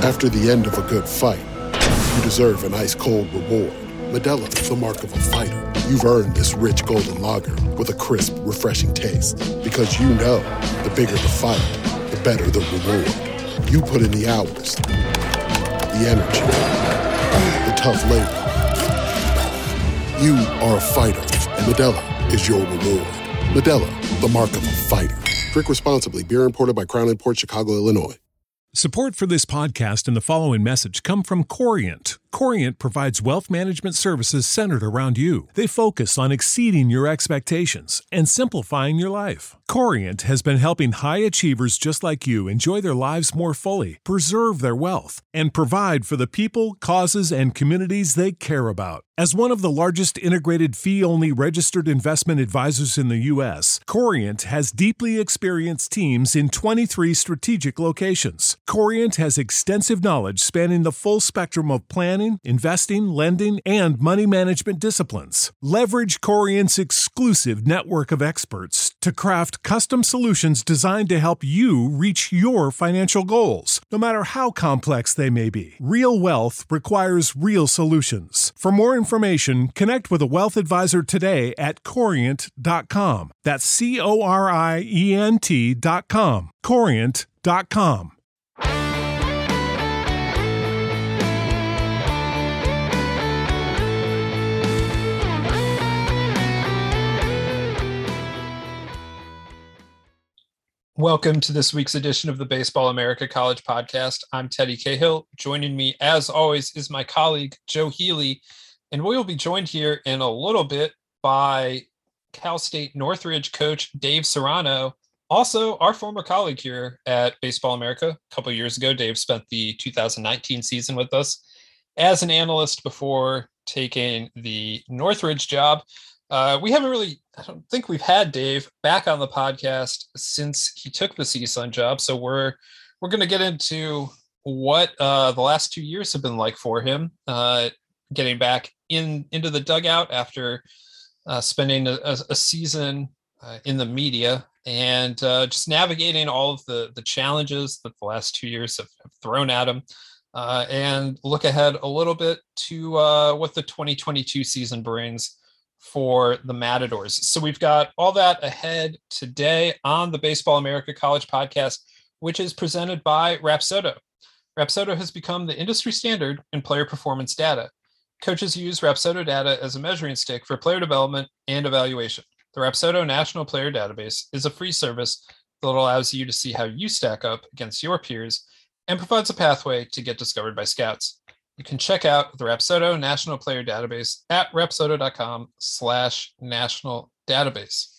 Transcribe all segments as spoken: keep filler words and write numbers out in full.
After the end of a good fight, you deserve an ice-cold reward. Modelo is the mark of a fighter. You've earned this rich golden lager with a crisp, refreshing taste. Because you know, the bigger the fight, the better the reward. You put in the hours, the energy, the tough labor. You are a fighter, and Modelo is your reward. Modelo, the mark of a fighter. Drink responsibly. Beer imported by Crown Imports, Chicago, Illinois. Support for this podcast and the following message come from Corient. Corient provides wealth management services centered around you. They focus on exceeding your expectations and simplifying your life. Corient has been helping high achievers just like you enjoy their lives more fully, preserve their wealth, and provide for the people, causes, and communities they care about. As one of the largest integrated fee-only registered investment advisors in the U S, Corient has deeply experienced teams in twenty-three strategic locations. Corient has extensive knowledge spanning the full spectrum of planning, investing, lending, and money management disciplines. Leverage Corient's exclusive network of experts to craft custom solutions designed to help you reach your financial goals, no matter how complex they may be. Real wealth requires real solutions. For more information, connect with a wealth advisor today at corient dot com. That's C O R I E N T dot com. corient dot com. Welcome to this week's edition of the Baseball America College Podcast. I'm Teddy Cahill. Joining me, as always, is my colleague, Joe Healy, and we will be joined here in a little bit by Cal State Northridge coach Dave Serrano, also our former colleague here at Baseball America. A couple of years ago, Dave spent the two thousand nineteen season with us as an analyst before taking the Northridge job. Uh, we haven't really, I don't think we've had Dave back on the podcast since he took the C S U N job. So we're, we're going to get into what uh, the last two years have been like for him, uh, getting back in into the dugout after uh, spending a, a season uh, in the media and uh, just navigating all of the, the challenges that the last two years have, have thrown at him, uh, and look ahead a little bit to uh, what the twenty twenty-two season brings for the Matadors. So we've got all that ahead today on the Baseball America College Podcast, which is presented by Rapsodo. Rapsodo has become the industry standard in player performance data. Coaches use Rapsodo data as a measuring stick for player development and evaluation. The Rapsodo National Player Database is a free service that allows you to see how you stack up against your peers and provides a pathway to get discovered by scouts. You can check out the Rapsodo National Player Database at rapsodo.com slash national database.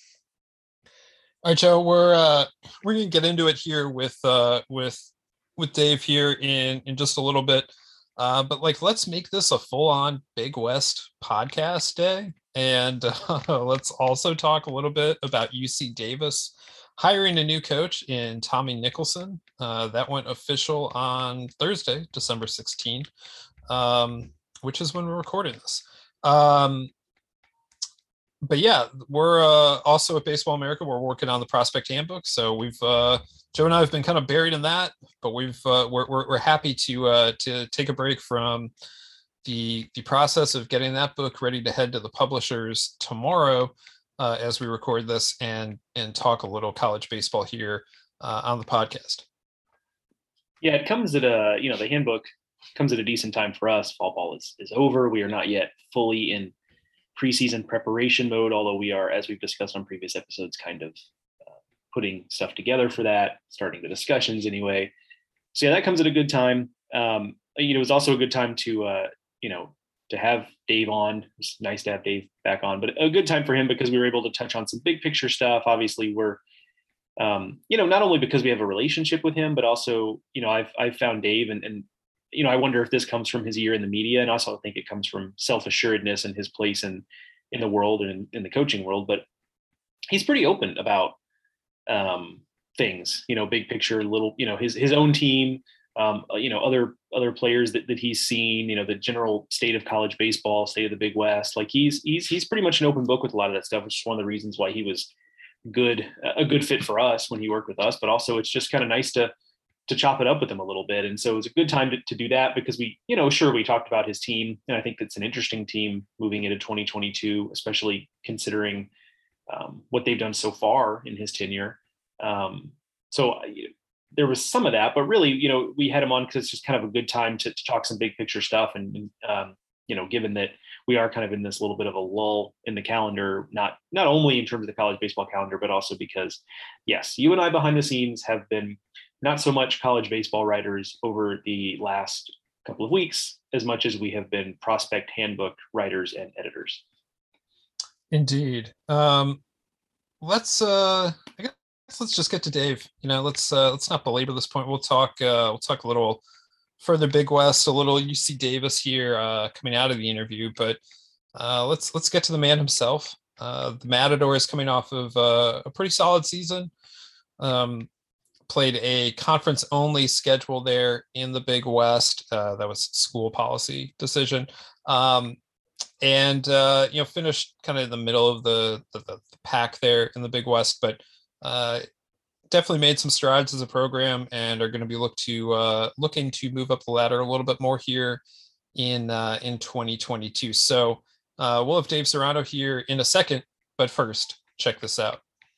All right, Joe, we're uh, we're gonna get into it here with uh, with with Dave here in in just a little bit, uh, but like let's make this a full-on Big West podcast day, and uh, let's also talk a little bit about U C Davis hiring a new coach in Tommy Nicholson. Uh, that went official on Thursday, December sixteenth, um, which is when we're recording this. Um, but yeah, we're uh, also at Baseball America. We're working on the prospect handbook. So we've, uh, Joe and I have been kind of buried in that, but we've, uh, we're, we're, we're happy to, uh, to take a break from the, the process of getting that book ready to head to the publishers tomorrow, uh, as we record this and, and talk a little college baseball here uh, on the podcast. Yeah, it comes at a, you know, the handbook comes at a decent time for us. Fall ball is, is over. We are not yet fully in preseason preparation mode, although we are, as we've discussed on previous episodes, kind of uh, putting stuff together for that, starting the discussions anyway. So yeah, that comes at a good time. Um, you know, it was also a good time to, uh, you know, to have Dave on. It's nice to have Dave back on, but a good time for him because we were able to touch on some big picture stuff. Obviously we're, um, you know, not only because we have a relationship with him, but also, you know, I've, I've found Dave and, and, you know, I wonder if this comes from his year in the media, and also I think it comes from self-assuredness and his place in, in the world and in, in the coaching world, but he's pretty open about um, things, you know, big picture, little, you know, his, his own team, um, you know, other, other players that, that he's seen, you know, the general state of college baseball, state of the Big West. Like he's, he's, he's pretty much an open book with a lot of that stuff, which is one of the reasons why he was good, a good fit for us when he worked with us, but also it's just kind of nice to, to chop it up with him a little bit. And so it was a good time to, to do that because we, you know, sure, we talked about his team, and I think it's an interesting team moving into twenty twenty-two, especially considering um, what they've done so far in his tenure. Um, so you know, there was some of that, but really, you know, we had him on because it's just kind of a good time to, to talk some big picture stuff. And, um, you know, given that we are kind of in this little bit of a lull in the calendar, not, not only in terms of the college baseball calendar, but also because, yes, you and I behind the scenes have been not so much college baseball writers over the last couple of weeks, as much as we have been prospect handbook writers and editors. Indeed. Um, let's, uh, I guess let's just get to Dave. You know, let's, uh, let's not belabor this point. We'll talk, uh, we'll talk a little further Big West, a little U C Davis here, uh, coming out of the interview, but, uh, let's, let's get to the man himself. Uh, the Matador is coming off of uh, a pretty solid season. Um, played a conference only schedule there in the Big West. Uh, that was school policy decision. Um, and, uh, you know, finished kind of in the middle of the, the, the pack there in the Big West, but uh, definitely made some strides as a program and are going to be look to uh, looking to move up the ladder a little bit more here in, uh, in twenty twenty-two. So uh, we'll have Dave Serrano here in a second, but first, check this out.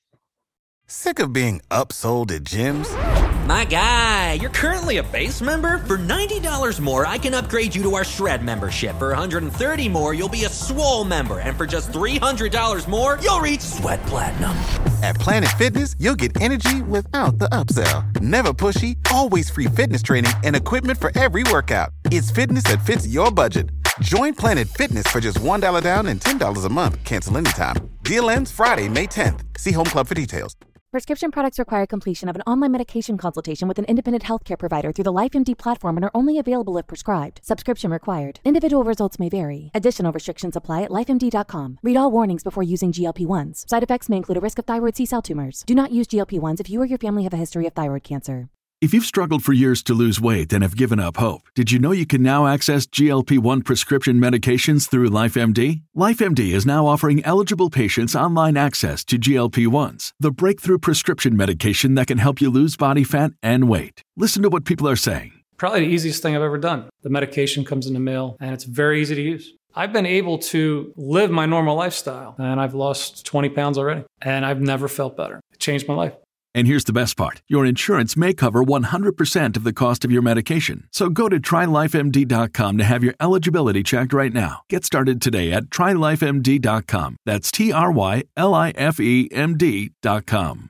Sick of being upsold at gyms? My guy, you're currently a base member? For ninety dollars more, I can upgrade you to our Shred membership. For one hundred thirty dollars more, you'll be a Swole member. And for just three hundred dollars more, you'll reach Sweat Platinum. At Planet Fitness, you'll get energy without the upsell. Never pushy, always free fitness training and equipment for every workout. It's fitness that fits your budget. Join Planet Fitness for just one dollar down and ten dollars a month. Cancel anytime. Deal ends Friday, May tenth. See Home Club for details. Prescription products require completion of an online medication consultation with an independent healthcare provider through the LifeMD platform and are only available if prescribed. Subscription required. Individual results may vary. Additional restrictions apply at life M D dot com. Read all warnings before using G L P one s. Side effects may include a risk of thyroid C-cell tumors. Do not use G L P one s if you or your family have a history of thyroid cancer. If you've struggled for years to lose weight and have given up hope, did you know you can now access G L P one prescription medications through LifeMD? LifeMD is now offering eligible patients online access to G L P ones, the breakthrough prescription medication that can help you lose body fat and weight. Listen to what people are saying. Probably the easiest thing I've ever done. The medication comes in the mail, and it's very easy to use. I've been able to live my normal lifestyle, and I've lost twenty pounds already, and I've never felt better. It changed my life. And here's the best part. Your insurance may cover one hundred percent of the cost of your medication. So go to try life M D dot com to have your eligibility checked right now. Get started today at try life M D dot com. That's T R Y L I F E M D dot com.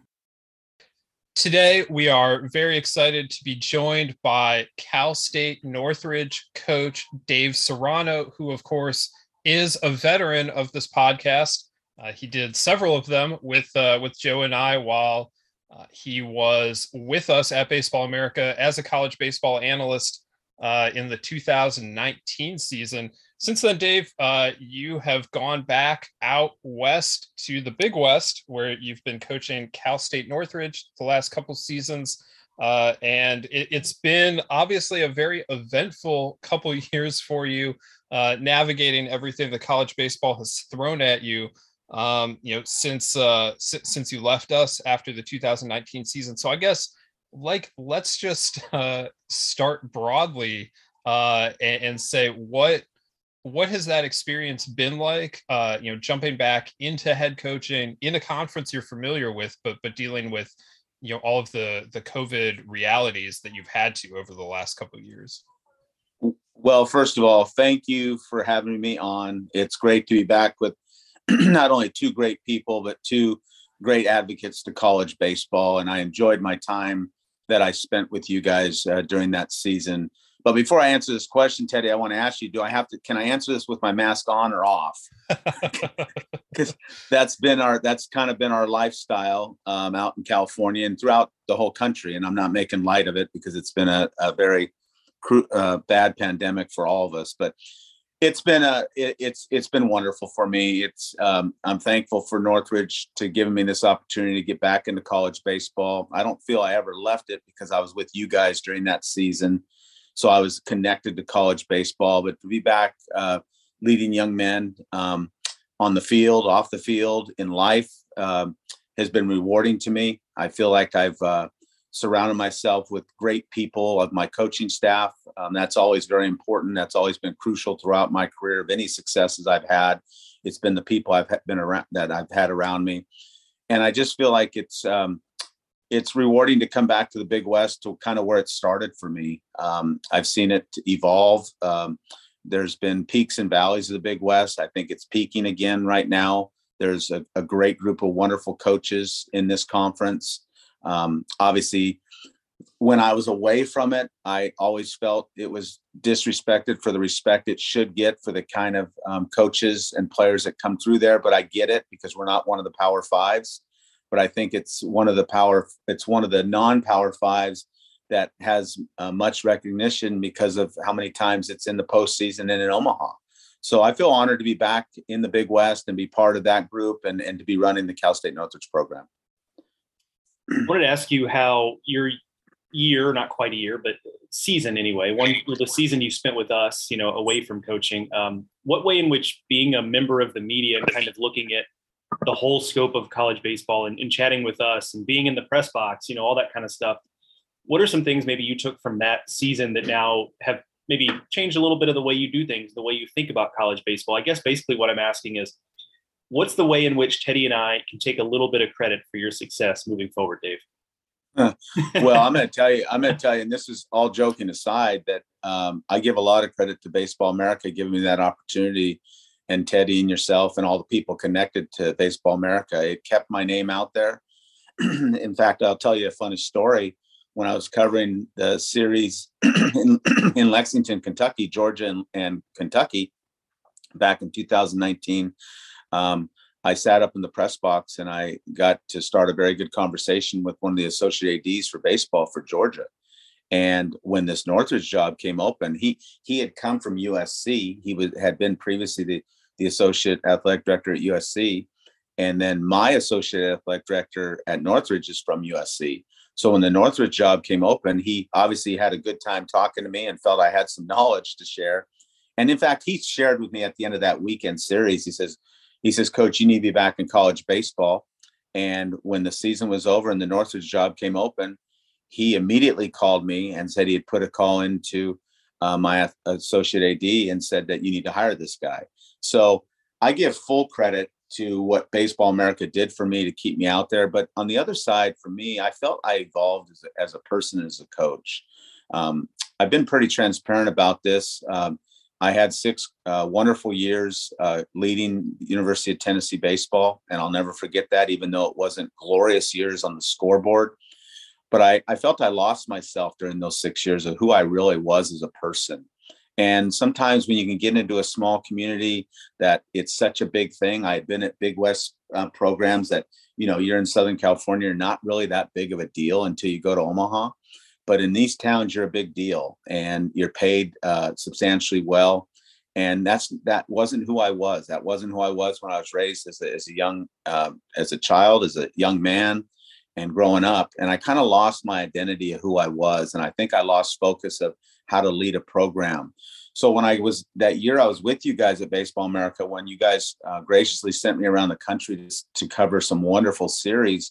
Today, we are very excited to be joined by Cal State Northridge coach Dave Serrano, who, of course, is a veteran of this podcast. Uh, he did several of them with, uh, with Joe and I while Uh, he was with us at Baseball America as a college baseball analyst uh, in the two thousand nineteen season. Since then, Dave, uh, you have gone back out west to the Big West, where you've been coaching Cal State Northridge the last couple seasons. Uh, and it, it's been obviously a very eventful couple years for you, uh, navigating everything that college baseball has thrown at you. Um, you know, since uh, s- since you left us after the two thousand nineteen season. So I guess, like, let's just uh, start broadly uh, and, and say what what has that experience been like? Uh, you know, jumping back into head coaching in a conference you're familiar with, but but dealing with, you know, all of the the COVID realities that you've had to over the last couple of years. Well, first of all, thank you for having me on. It's great to be back with not only two great people, but two great advocates to college baseball. And I enjoyed my time that I spent with you guys uh, during that season. But before I answer this question, Teddy, I want to ask you, do I have to, can I answer this with my mask on or off? Because that's been our, that's kind of been our lifestyle um, out in California and throughout the whole country. And I'm not making light of it because it's been a, a very cru- uh, bad pandemic for all of us. But It's been a it, it's it's been wonderful for me. It's um, I'm thankful for Northridge to giving me this opportunity to get back into college baseball. I don't feel I ever left it because I was with you guys during that season, so I was connected to college baseball. But to be back uh, leading young men um, on the field, off the field, in life um, has been rewarding to me. I feel like I've uh, surrounded myself with great people of my coaching staff. Um, that's always very important. That's always been crucial throughout my career. Of any successes I've had, it's been the people I've been around that I've had around me. And I just feel like it's um, it's rewarding to come back to the Big West, to kind of where it started for me. Um, I've seen it evolve. Um, there's been peaks and valleys of the Big West. I think it's peaking again right now. There's a, a great group of wonderful coaches in this conference. Um, obviously, when I was away from it, I always felt it was disrespected for the respect it should get for the kind of um, coaches and players that come through there. But I get it, because we're not one of the Power Fives. But I think it's one of the power, it's one of the non-Power Fives that has uh, much recognition because of how many times it's in the postseason and in Omaha. So I feel honored to be back in the Big West and be part of that group, and, and to be running the Cal State Northridge program. I wanted to ask you how your year, not quite a year, but season anyway, one the season you spent with us, you know, away from coaching, um, what way in which being a member of the media and kind of looking at the whole scope of college baseball and, and chatting with us and being in the press box, you know, all that kind of stuff. What are some things maybe you took from that season that now have maybe changed a little bit of the way you do things, the way you think about college baseball? I guess basically what I'm asking is, what's the way in which Teddy and I can take a little bit of credit for your success moving forward, Dave? Well, I'm going to tell you, I'm going to tell you, and this is all joking aside, that um, I give a lot of credit to Baseball America giving me that opportunity, and Teddy and yourself and all the people connected to Baseball America. It kept my name out there. In fact, I'll tell you a funny story. When I was covering the series in, in Lexington, Kentucky, Georgia and, and Kentucky back in two thousand nineteen, um, I sat up in the press box and I got to start a very good conversation with one of the associate A Ds for baseball for Georgia. And when this Northridge job came open, he he had come from U S C. He was, had been previously the, the associate athletic director at U S C. And then my associate athletic director at Northridge is from U S C. So when the Northridge job came open, he obviously had a good time talking to me and felt I had some knowledge to share. And in fact, he shared with me at the end of that weekend series, he says, he says, Coach, you need to be back in college baseball. And when the season was over and the Northridge job came open, he immediately called me and said he had put a call into uh, my associate A D and said that you need to hire this guy. So I give full credit to what Baseball America did for me to keep me out there. But on the other side, for me, I felt I evolved as a, as a person, as a coach. Um, I've been pretty transparent about this. Um, I had six uh, wonderful years uh, leading University of Tennessee baseball, and I'll never forget that, even though it wasn't glorious years on the scoreboard. But I, I felt I lost myself during those six years of who I really was as a person. And sometimes when you can get into a small community that it's such a big thing, I've been at Big West uh, programs that, you know, you're in Southern California, you're not really that big of a deal until you go to Omaha. But in these towns, you're a big deal and you're paid uh, substantially well. And that's that wasn't who I was. That wasn't who I was when I was raised as a, as a young, uh, as a child, as a young man and growing up. And I kind of lost my identity of who I was. And I think I lost focus of how to lead a program. So when I was that year, I was with you guys at Baseball America, when you guys uh, graciously sent me around the country to, to cover some wonderful series.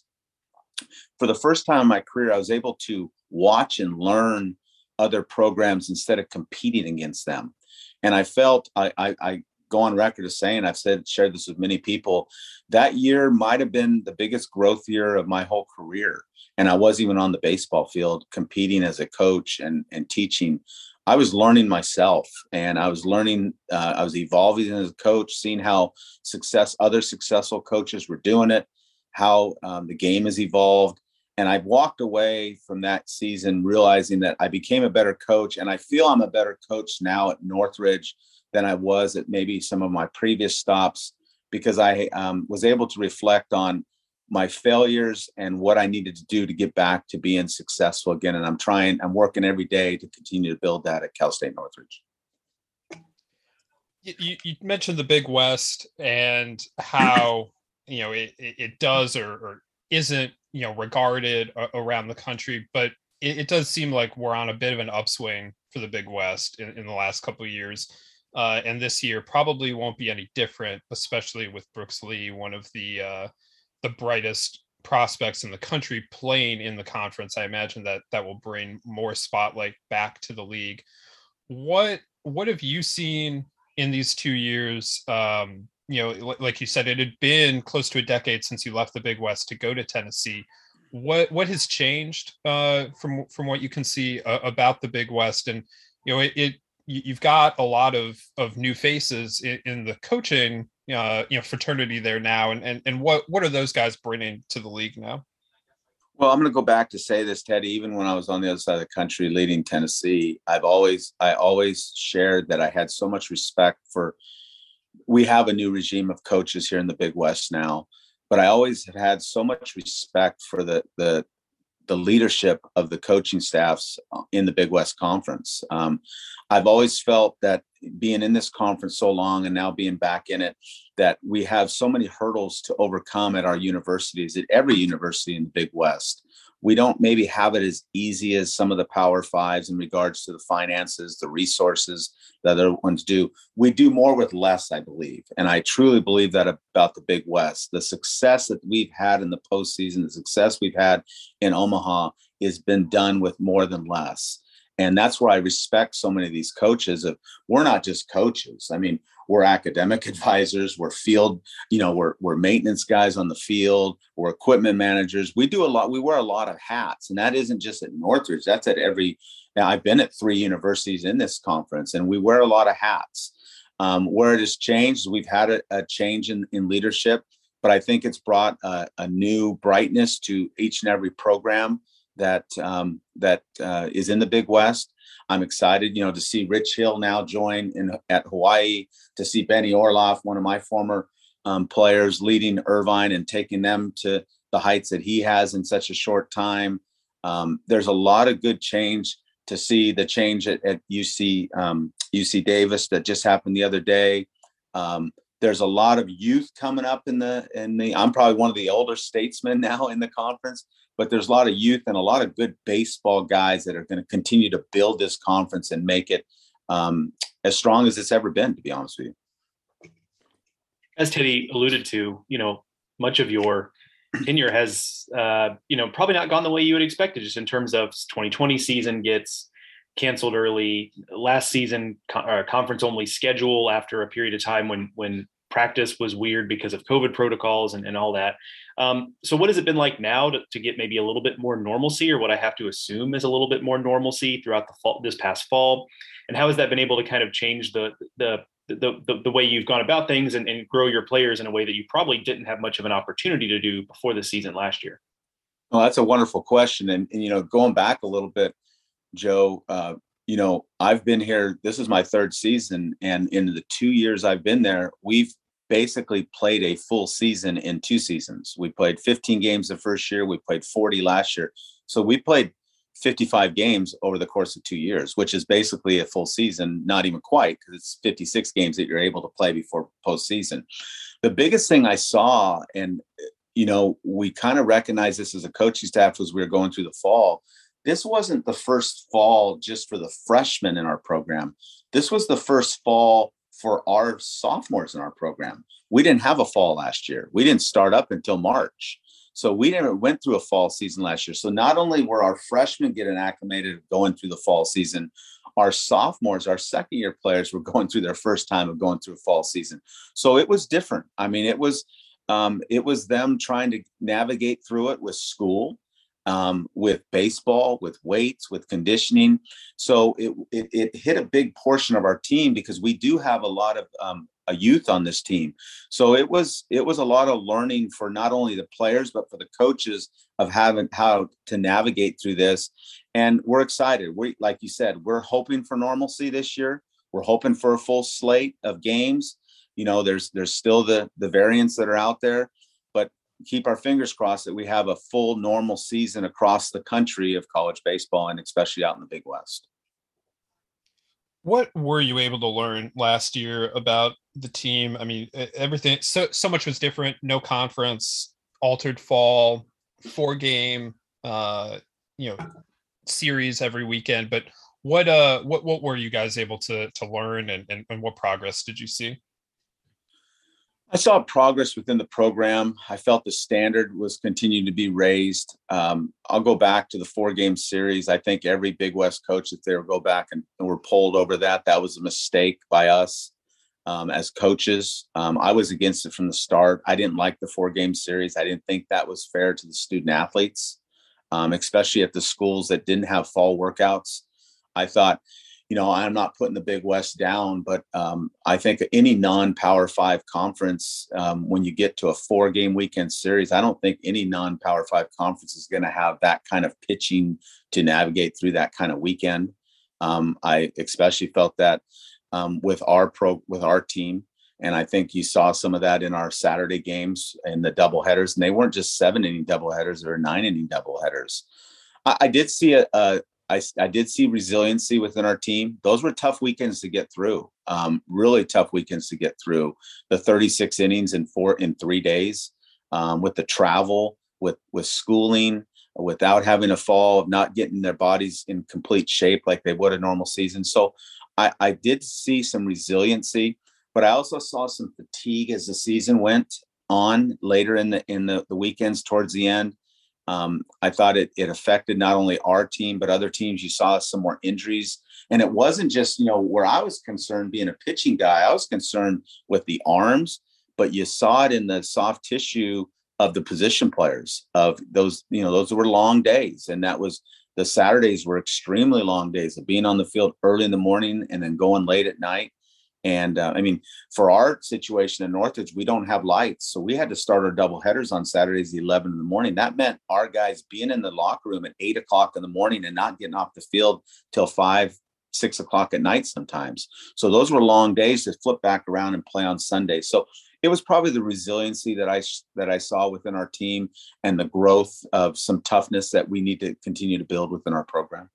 For the first time in my career, I was able to watch and learn other programs instead of competing against them. And I felt, I, I, I go on record as saying, I've said, shared this with many people, that year might have been the biggest growth year of my whole career. And I wasn't even on the baseball field competing as a coach and, and teaching. I was learning myself, and I was learning, uh, I was evolving as a coach, seeing how success, other successful coaches were doing it, how um, the game has evolved. And I walked away from that season realizing that I became a better coach. And I feel I'm a better coach now at Northridge than I was at maybe some of my previous stops, because I um, was able to reflect on my failures and what I needed to do to get back to being successful again. And I'm trying, I'm working every day to continue to build that at Cal State Northridge. You, you mentioned the Big West and how, you know, it, it does or, or isn't, you know, regarded around the country, but it, it does seem like we're on a bit of an upswing for the Big West in, in the last couple of years. Uh, and this year probably won't be any different, especially with Brooks Lee, one of the, uh, the brightest prospects in the country playing in the conference. I imagine that that will bring more spotlight back to the league. What what have you seen in these two years? Um, you know, like you said, it had been close to a decade since you left the Big West to go to Tennessee. What what has changed uh, from from what you can see uh, about the Big West? And you know, it, it you've got a lot of of new faces in, in the coaching uh, you know fraternity there now. And, and and what what are those guys bringing to the league now? Well, I'm going to go back to say this, Teddy. Even when I was on the other side of the country leading Tennessee, I've always I always shared that I had so much respect for. We have a new regime of coaches here in the Big West now, but I always have had so much respect for the the the leadership of the coaching staffs in the Big West Conference. Um, I've always felt that being in this conference so long and now being back in it, that we have so many hurdles to overcome at our universities, at every university in the Big West. We don't maybe have it as easy as some of the Power Fives in regards to the finances, the resources that other ones do. We do more with less, I believe. And I truly believe that about the Big West. The success that we've had in the postseason, the success we've had in Omaha has been done with more than less. And that's where I respect so many of these coaches. Of we're not just coaches. I mean, we're academic advisors, we're field, you know, we're, we're maintenance guys on the field, we're equipment managers. We do a lot, we wear a lot of hats, and that isn't just at Northridge, that's at every, now I've been at three universities in this conference, and we wear a lot of hats. Um, where it has changed, we've had a, a change in, in leadership, but I think it's brought a, a new brightness to each and every program that um, that uh, is in the Big West. I'm excited, you know, to see Rich Hill now join in at Hawaii, to see Benny Orloff, one of my former um, players, leading Irvine and taking them to the heights that he has in such a short time. Um, there's a lot of good change to see. The change at, at U C um, U C Davis that just happened the other day. Um, there's a lot of youth coming up in the in the. I'm probably one of the older statesmen now in the conference. But there's a lot of youth and a lot of good baseball guys that are going to continue to build this conference and make it um, as strong as it's ever been, to be honest with you. As Teddy alluded to, you know, much of your tenure has, uh, you know, probably not gone the way you would expect it, just in terms of twenty twenty season gets canceled early. Last season, uh, conference only schedule after a period of time when when practice was weird because of COVID protocols and, and all that. Um, so what has it been like now to, to get maybe a little bit more normalcy, or what I have to assume is a little bit more normalcy throughout the fall, this past fall? And how has that been able to kind of change the the the the, the way you've gone about things and, and grow your players in a way that you probably didn't have much of an opportunity to do before the season last year? Well, that's a wonderful question. And, and you know, going back a little bit, Joe, uh, you know, I've been here, this is my third season. And in the two years I've been there, we've basically played a full season in two seasons. We played fifteen games the first year. We played forty last year. So we played fifty-five games over the course of two years, which is basically a full season, not even quite, because it's fifty-six games that you're able to play before postseason. The biggest thing I saw, and, you know, we kind of recognized this as a coaching staff as we were going through the fall. This wasn't the first fall just for the freshmen in our program. This was the first fall for our sophomores in our program. We didn't have a fall last year. We didn't start up until March. So we never went through a fall season last year. So not only were our freshmen getting acclimated going through the fall season, our sophomores, our second year players were going through their first time of going through a fall season. So it was different. I mean, it was, um, it was them trying to navigate through it with school, um, with baseball, with weights, with conditioning. So it, it, it hit a big portion of our team because we do have a lot of um, a youth on this team. So it was, it was a lot of learning for not only the players, but for the coaches of having how to navigate through this. And we're excited. We, like you said, we're hoping for normalcy this year. We're hoping for a full slate of games. You know, there's, there's still the, the variants that are out there, but keep our fingers crossed that we have a full normal season across the country of college baseball, and especially out in the Big West. What were you able to learn last year about the team? I mean, everything, so, so much was different. No conference, altered fall, four game, uh, you know, series every weekend. But what, uh, what, what were you guys able to, to learn, and, and, and what progress did you see? I saw progress within the program. I felt the standard was continuing to be raised. Um, I'll go back to the four-game series. I think every Big West coach, if they were go back and, and were polled over that, that was a mistake by us um, as coaches. Um, I was against it from the start. I didn't like the four-game series. I didn't think that was fair to the student athletes, um, especially at the schools that didn't have fall workouts. I thought, you know, I'm not putting the Big West down, but um, I think any non-Power Five conference, um, when you get to a four-game weekend series, I don't think any non-Power Five conference is going to have that kind of pitching to navigate through that kind of weekend. Um, I especially felt that um, with our pro, with our team, and I think you saw some of that in our Saturday games and the doubleheaders, and they weren't just seven-inning doubleheaders or nine-inning doubleheaders. I, I did see a, a I, I did see resiliency within our team. Those were tough weekends to get through, um, really tough weekends to get through. The thirty-six innings in four in three days, um, with the travel, with with schooling, without having a fall, not getting their bodies in complete shape like they would a normal season. So I, I did see some resiliency, but I also saw some fatigue as the season went on later in the in the, the weekends towards the end. Um, I thought it, it affected not only our team, but other teams. You saw some more injuries. And it wasn't just, you know, where I was concerned being a pitching guy, I was concerned with the arms, but you saw it in the soft tissue of the position players of those, you know, those were long days. And that was, the Saturdays were extremely long days of being on the field early in the morning and then going late at night. And uh, I mean, for our situation in Northridge, we don't have lights. So we had to start our double headers on Saturdays at eleven in the morning. That meant our guys being in the locker room at eight o'clock in the morning and not getting off the field till five, six o'clock at night sometimes. So those were long days to flip back around and play on Sunday. So it was probably the resiliency that I, that I saw within our team and the growth of some toughness that we need to continue to build within our program.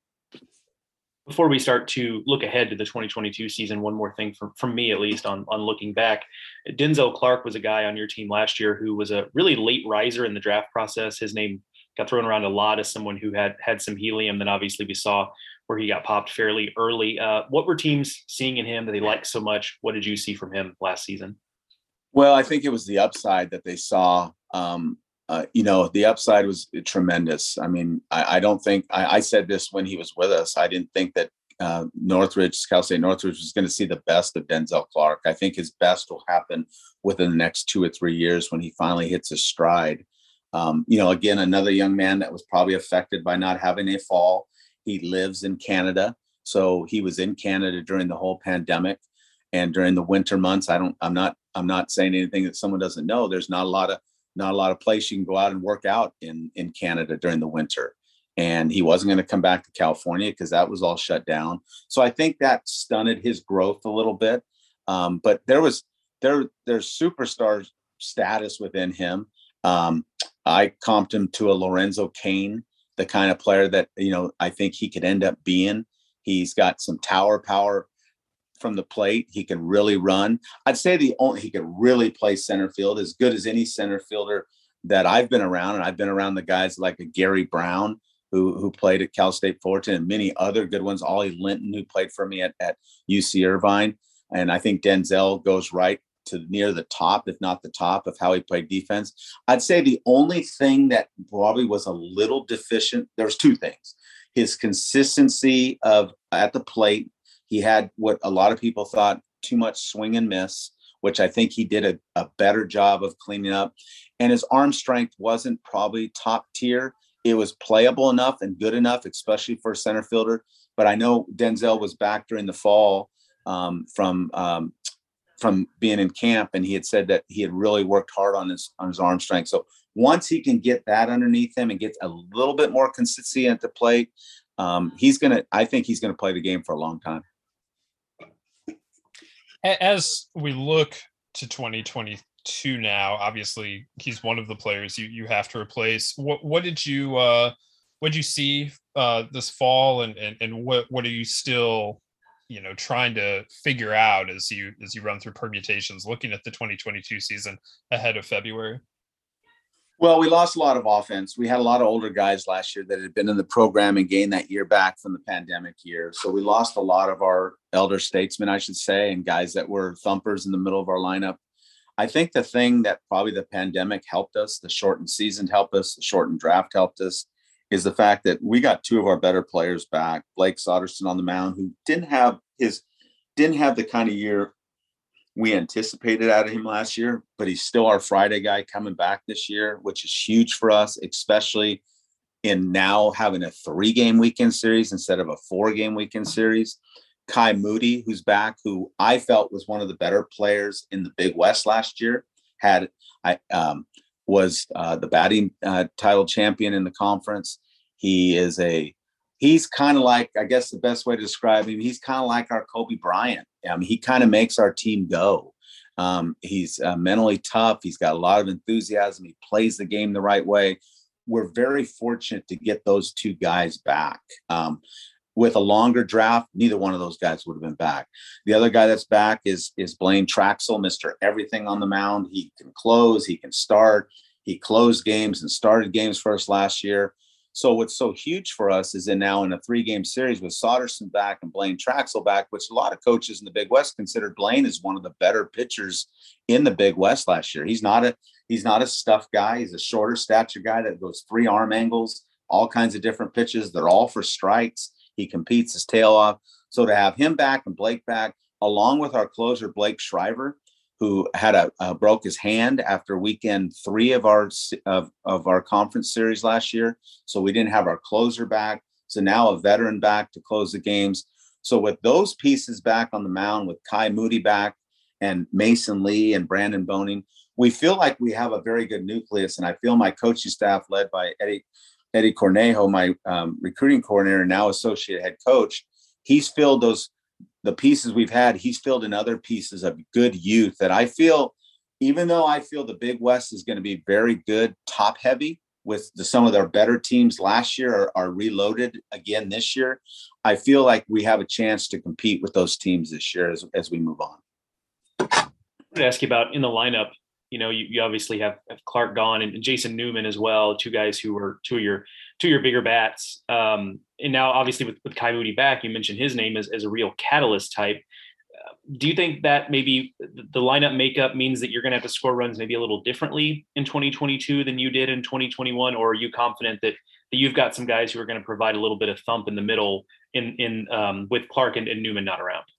Before we start to look ahead to the twenty twenty-two season, one more thing from, from me, at least on, on looking back. Denzel Clark was a guy on your team last year who was a really late riser in the draft process. His name got thrown around a lot as someone who had had some helium. Then obviously we saw where he got popped fairly early. Uh, what were teams seeing in him that they liked so much? What did you see from him last season? Well, I think it was the upside that they saw. Um, Uh, you know, the upside was tremendous. I mean, I, I don't think I, I said this when he was with us. I didn't think that uh, Northridge, Cal State Northridge was going to see the best of Denzel Clark. I think his best will happen within the next two or three years when he finally hits his stride. Um, you know, again, another young man that was probably affected by not having a fall. He lives in Canada. So he was in Canada during the whole pandemic and during the winter months. I don't, I'm not, I'm not saying anything that someone doesn't know. There's not a lot of, not a lot of place you can go out and work out in, in Canada during the winter. And he wasn't going to come back to California because that was all shut down. So I think that stunted his growth a little bit. Um, but there was, there, there's superstar status within him. Um, I comped him to a Lorenzo Cain, the kind of player that, you know, I think he could end up being. He's got some tower power from the plate. He can really run. I'd say the only, he could really play center field as good as any center fielder that I've been around. And I've been around the guys like a Gary Brown, who, who played at Cal State Fullerton, and many other good ones. Ollie Linton, who played for me at, at U C Irvine. And I think Denzel goes right to near the top, if not the top, of how he played defense. I'd say the only thing that probably was a little deficient, there's two things. His consistency of at the plate. He had what a lot of people thought too much swing and miss, which I think he did a, a better job of cleaning up. And his arm strength wasn't probably top tier. It was playable enough and good enough, especially for a center fielder. But I know Denzel was back during the fall um, from um, from being in camp, and he had said that he had really worked hard on his on his arm strength. So once he can get that underneath him and get a little bit more consistency at the plate, um, he's gonna. I think he's gonna play the game for a long time. As we look to twenty twenty-two now, obviously he's one of the players you, you have to replace. What what did you uh, what did you see uh, this fall, and, and and what what are you still you know trying to figure out as you as you run through permutations, looking at the twenty twenty-two season ahead of February? Well, we lost a lot of offense. We had a lot of older guys last year that had been in the program and gained that year back from the pandemic year. So we lost a lot of our elder statesmen, I should say, and guys that were thumpers in the middle of our lineup. I think the thing that probably the pandemic helped us, the shortened season helped us, the shortened draft helped us, is the fact that we got two of our better players back. Blake Soderstrom on the mound, who didn't have his didn't have the kind of year we anticipated out of him last year, but he's still our Friday guy coming back this year, which is huge for us, especially in now having a three game weekend series instead of a four game weekend series. Kai Moody, who's back, who I felt was one of the better players in the Big West last year, had I um, was uh, the batting uh, title champion in the conference. He is a he's kind of like, I guess the best way to describe him, he's kind of like our Kobe Bryant. I mean, he kind of makes our team go. Um, he's uh, mentally tough. He's got a lot of enthusiasm. He plays the game the right way. We're very fortunate to get those two guys back. Um, with a longer draft, neither one of those guys would have been back. The other guy that's back is, is Blaine Traxel, Mister Everything on the mound. He can close, he can start. He closed games and started games for us last year. So what's so huge for us is in now in a three-game series with Soderstrom back and Blaine Traxel back, which a lot of coaches in the Big West considered Blaine as one of the better pitchers in the Big West last year. He's not a he's not a stuff guy. He's a shorter stature guy that goes three arm angles, all kinds of different pitches. They're all for strikes. He competes his tail off. So to have him back and Blake back, along with our closer Blake Shriver, who had a uh, broke his hand after weekend three of our of, of our conference series last year. So we didn't have our closer back. So now a veteran back to close the games. So with those pieces back on the mound, with Kai Moody back and Mason Lee and Brandon Boning, we feel like we have a very good nucleus. And I feel my coaching staff, led by Eddie Eddie Cornejo, my um, recruiting coordinator, now associate head coach, he's filled those the pieces we've had, he's filled in other pieces of good youth that I feel, even though I feel the Big West is going to be very good, top heavy with the, some of their better teams last year are, are reloaded again this year. I feel like we have a chance to compete with those teams this year as, as we move on. I'm going to ask you about in the lineup. You know, you, you obviously have, have Clark Gahn and, and Jason Newman as well, two guys who were two of your two of your bigger bats. Um, and now, obviously, with, with Kai Moody back, you mentioned his name as, as a real catalyst type. Uh, do you think that maybe the, the lineup makeup means that you're going to have to score runs maybe a little differently in twenty twenty-two than you did in twenty twenty-one? Or are you confident that, that you've got some guys who are going to provide a little bit of thump in the middle in, in um, with Clark and, and Newman not around?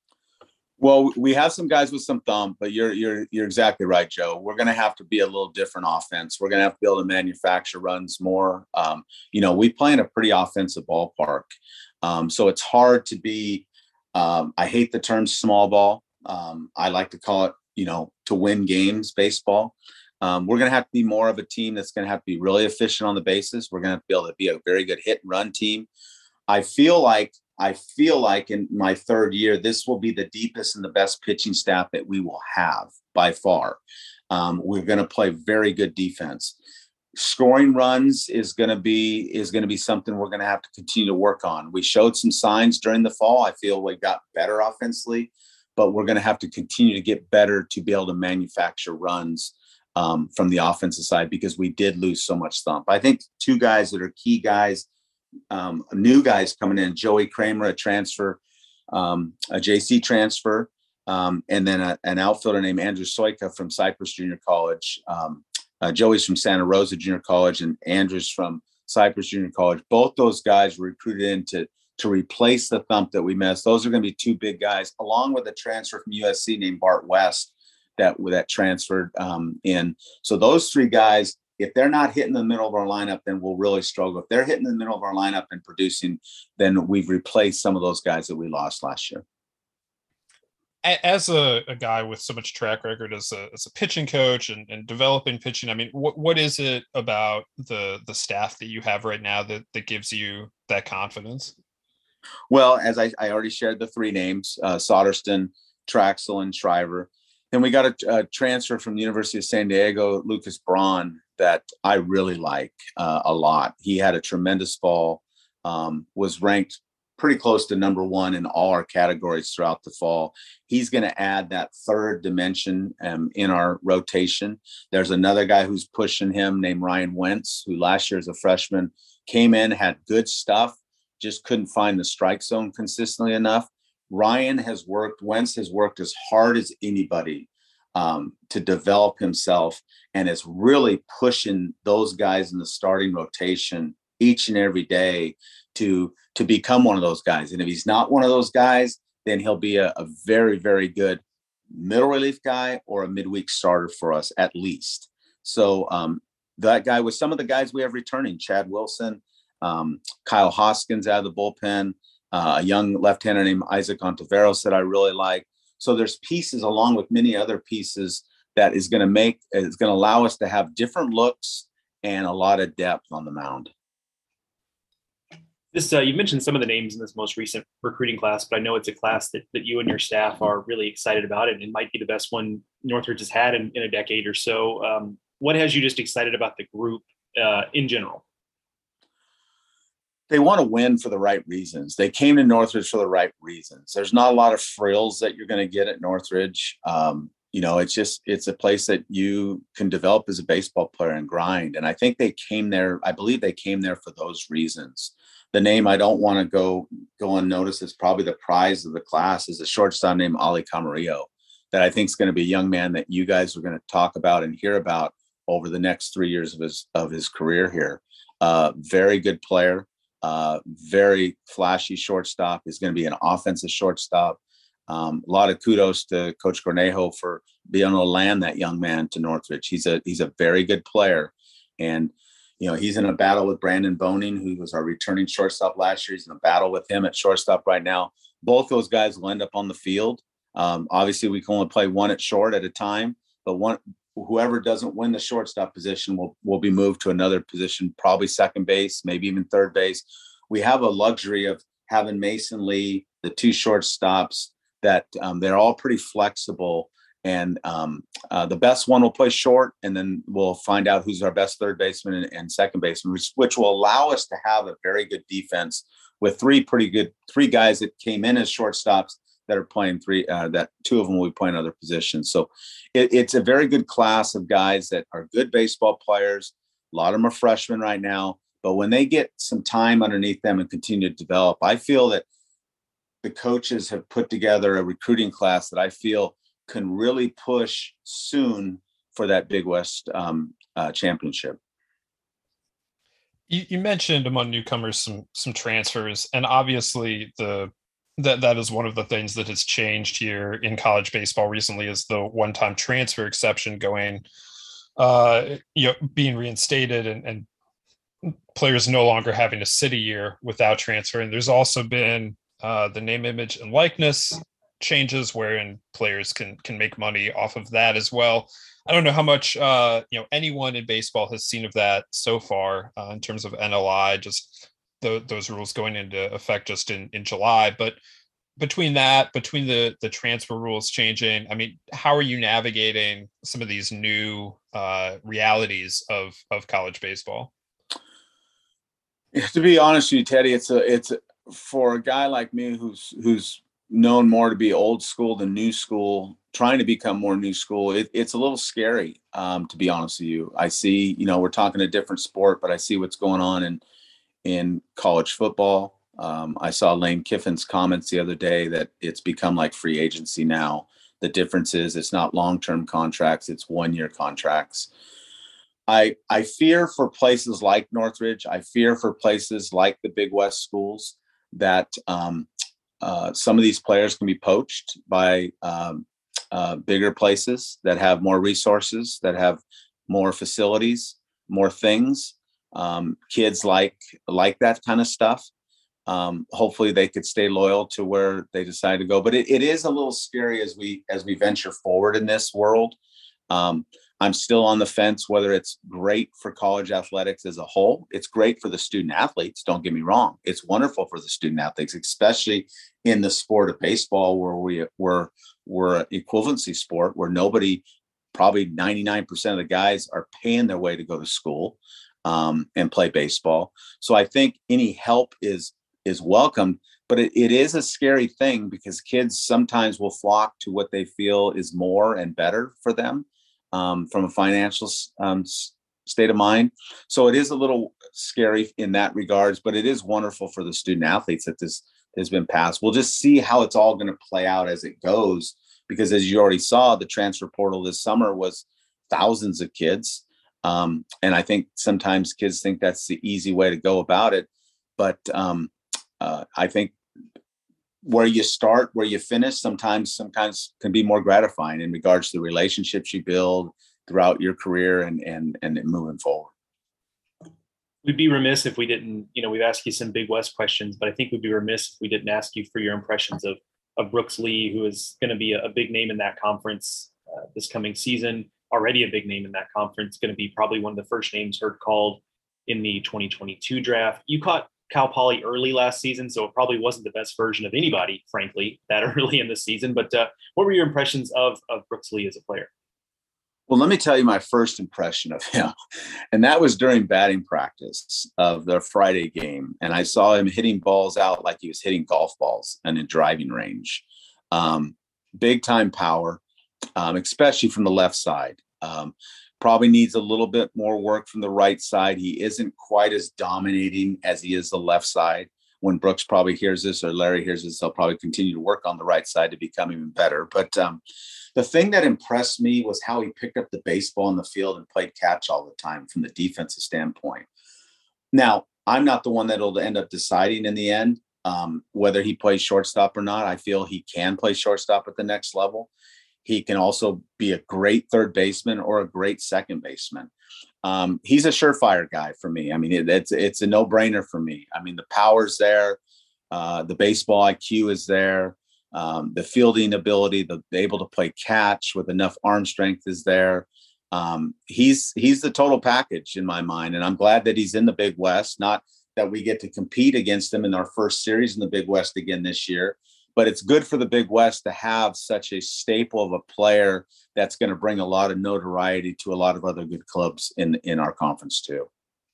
Well, we have some guys with some thump, but you're you're you're exactly right, Joe. We're going to have to be a little different offense. We're going to have to be able to manufacture runs more. Um, you know, we play in a pretty offensive ballpark, um, so it's hard to be. Um, I hate the term small ball. Um, I like to call it, you know, to win games baseball. Um, we're going to have to be more of a team that's going to have to be really efficient on the bases. We're going to have to be able to be a very good hit and run team. I feel like. I feel like in my third year, this will be the deepest and the best pitching staff that we will have by far. Um, we're going to play very good defense. Scoring runs is going to be is going to be something we're going to have to continue to work on. We showed some signs during the fall. I feel we got better offensively, but we're going to have to continue to get better to be able to manufacture runs um, from the offensive side because we did lose so much thump. I think two guys that are key guys. Um, new guys coming in, Joey Kramer, a transfer, um, a J C transfer, um, and then a, an outfielder named Andrew Soika from Cypress Junior College. Um, uh, Joey's from Santa Rosa Junior College and Andrew's from Cypress Junior College. Both those guys were recruited in to, to replace the thump that we missed. Those are going to be two big guys, along with a transfer from U S C named Bart West that, that transferred um, in. So those three guys, if they're not hitting the middle of our lineup, then we'll really struggle. If they're hitting the middle of our lineup and producing, then we've replaced some of those guys that we lost last year. As a, a guy with so much track record as a, as a pitching coach and, and developing pitching, I mean, what, what is it about the, the staff that you have right now that, that gives you that confidence? Well, as I, I already shared the three names, uh, Soderstrom, Traxel, and Shriver. Then we got a, a transfer from the University of San Diego, Lucas Braun, that I really like uh, a lot. He had a tremendous fall, um, was ranked pretty close to number one in all our categories throughout the fall. He's going to add that third dimension um, in our rotation. There's another guy who's pushing him named Ryan Wentz, who last year as a freshman came in, had good stuff, just couldn't find the strike zone consistently enough. Ryan has worked, Wentz has worked as hard as anybody um, to develop himself, and is really pushing those guys in the starting rotation each and every day to to become one of those guys. And if he's not one of those guys, then he'll be a, a very, very good middle relief guy or a midweek starter for us at least. So um, that guy with some of the guys we have returning, Chad Wilson, um, Kyle Hoskins out of the bullpen, uh, a young left-hander named Isaac Ontiveros that I really like. So there's pieces along with many other pieces that is going to make, is going to allow us to have different looks and a lot of depth on the mound. This, uh, you mentioned some of the names in this most recent recruiting class, but I know it's a class that, that you and your staff are really excited about, and it might be the best one Northridge has had in, in a decade or so. Um, what has you just excited about the group uh, in general? They want to win for the right reasons. They came to Northridge for the right reasons. There's not a lot of frills that you're going to get at Northridge. Um, you know, it's just, it's a place that you can develop as a baseball player and grind. And I think they came there, I believe they came there for those reasons. The name I don't want to go go unnoticed is probably the prize of the class is a shortstop named Ali Camarillo that I think is going to be a young man that you guys are going to talk about and hear about over the next three years of his of his career here. Uh, very good player, uh, very flashy shortstop. He's going to be an offensive shortstop. Um, a lot of kudos to Coach Cornejo for being able to land that young man to Northridge. He's a he's a very good player, and you know, he's in a battle with Brandon Boning, who was our returning shortstop last year. He's in a battle with him at shortstop right now. Both those guys will end up on the field. Um, obviously, we can only play one at short at a time, but one whoever doesn't win the shortstop position will, will be moved to another position, probably second base, maybe even third base. We have a luxury of having Mason Lee, the two shortstops, that um, they're all pretty flexible. And um, uh, the best one will play short, and then we'll find out who's our best third baseman and, and second baseman, which, which will allow us to have a very good defense with three pretty good, three guys that came in as shortstops that are playing three, uh, that two of them will be playing other positions. So it, it's a very good class of guys that are good baseball players. A lot of them are freshmen right now, but when they get some time underneath them and continue to develop, I feel that the coaches have put together a recruiting class that I feel can really push soon for that Big West um, uh, championship. You, you mentioned among newcomers some some transfers, and obviously the that that is one of the things that has changed here in college baseball recently is the one-time transfer exception going, uh, you know, being reinstated, and, and players no longer having to sit a year without transferring. There's also been uh, the name, image, and likeness changes wherein players can can make money off of that as well. I don't know how much uh you know anyone in baseball has seen of that so far uh, in terms of N L I, just the, those rules going into effect just in in July. But between that, between the the transfer rules changing, I mean, how are you navigating some of these new uh realities of of college baseball? To be honest with you, Teddy, it's a it's a, for a guy like me who's who's known more to be old school than new school, trying to become more new school. It, it's a little scary, um, to be honest with you. I see, you know, we're talking a different sport, but I see what's going on in, in college football. Um, I saw Lane Kiffin's comments the other day that it's become like free agency now. The difference is it's not long-term contracts, it's one-year contracts. I, I fear for places like Northridge. I fear for places like the Big West schools that, um, Uh, some of these players can be poached by um, uh, bigger places that have more resources, that have more facilities, more things. Um, kids like like that kind of stuff. Um, hopefully, they could stay loyal to where they decide to go. But it, it is a little scary as we as we venture forward in this world. Um, I'm still on the fence whether it's great for college athletics as a whole. It's great for the student athletes. Don't get me wrong. It's wonderful for the student athletes, especially in the sport of baseball, where we we're we're an equivalency sport where nobody, probably ninety-nine percent of the guys are paying their way to go to school um, and play baseball. So I think any help is is welcome, but it, it is a scary thing because kids sometimes will flock to what they feel is more and better for them. Um, from a financial um, state of mind. So it is a little scary in that regards, but it is wonderful for the student athletes that this has been passed. We'll just see how it's all going to play out as it goes. because as you already saw, the transfer portal this summer was thousands of kids. Um, and I think sometimes kids think that's the easy way to go about it. But um, uh, I think where you start, where you finish, sometimes sometimes can be more gratifying in regards to the relationships you build throughout your career and and and moving forward. We'd be remiss if we didn't, you know, we've asked you some Big West questions, but I think we'd be remiss if we didn't ask you for your impressions of of Brooks Lee, who is going to be a, a big name in that conference uh, this coming season, already a big name in that conference, going to be probably one of the first names heard called in the twenty twenty-two draft. You caught Cal Poly early last season, so it probably wasn't the best version of anybody, frankly, that early in the season. But uh, what were your impressions of, of Brooks Lee as a player? Well, let me tell you my first impression of him. And that was during batting practice of the Friday game. And I saw him hitting balls out like he was hitting golf balls in a driving range. Um, big time power, um, especially from the left side. Um, probably needs a little bit more work from the right side. He isn't quite as dominating as he is the left side. When Brooks probably hears this or Larry hears this, they'll probably continue to work on the right side to become even better. But um, the thing that impressed me was how he picked up the baseball in the field and played catch all the time from the defensive standpoint. Now, I'm not the one that'll end up deciding in the end um, whether he plays shortstop or not. I feel he can play shortstop at the next level. He can also be a great third baseman or a great second baseman. Um, he's a surefire guy for me. I mean, it, it's it's a no-brainer for me. I mean, the power's there. Uh, the baseball I Q is there. Um, the fielding ability, the, the able to play catch with enough arm strength is there. Um, he's he's the total package in my mind, and I'm glad that he's in the Big West. Not that we get to compete against him in our first series in the Big West again this year, but it's good for the Big West to have such a staple of a player that's going to bring a lot of notoriety to a lot of other good clubs in in our conference too.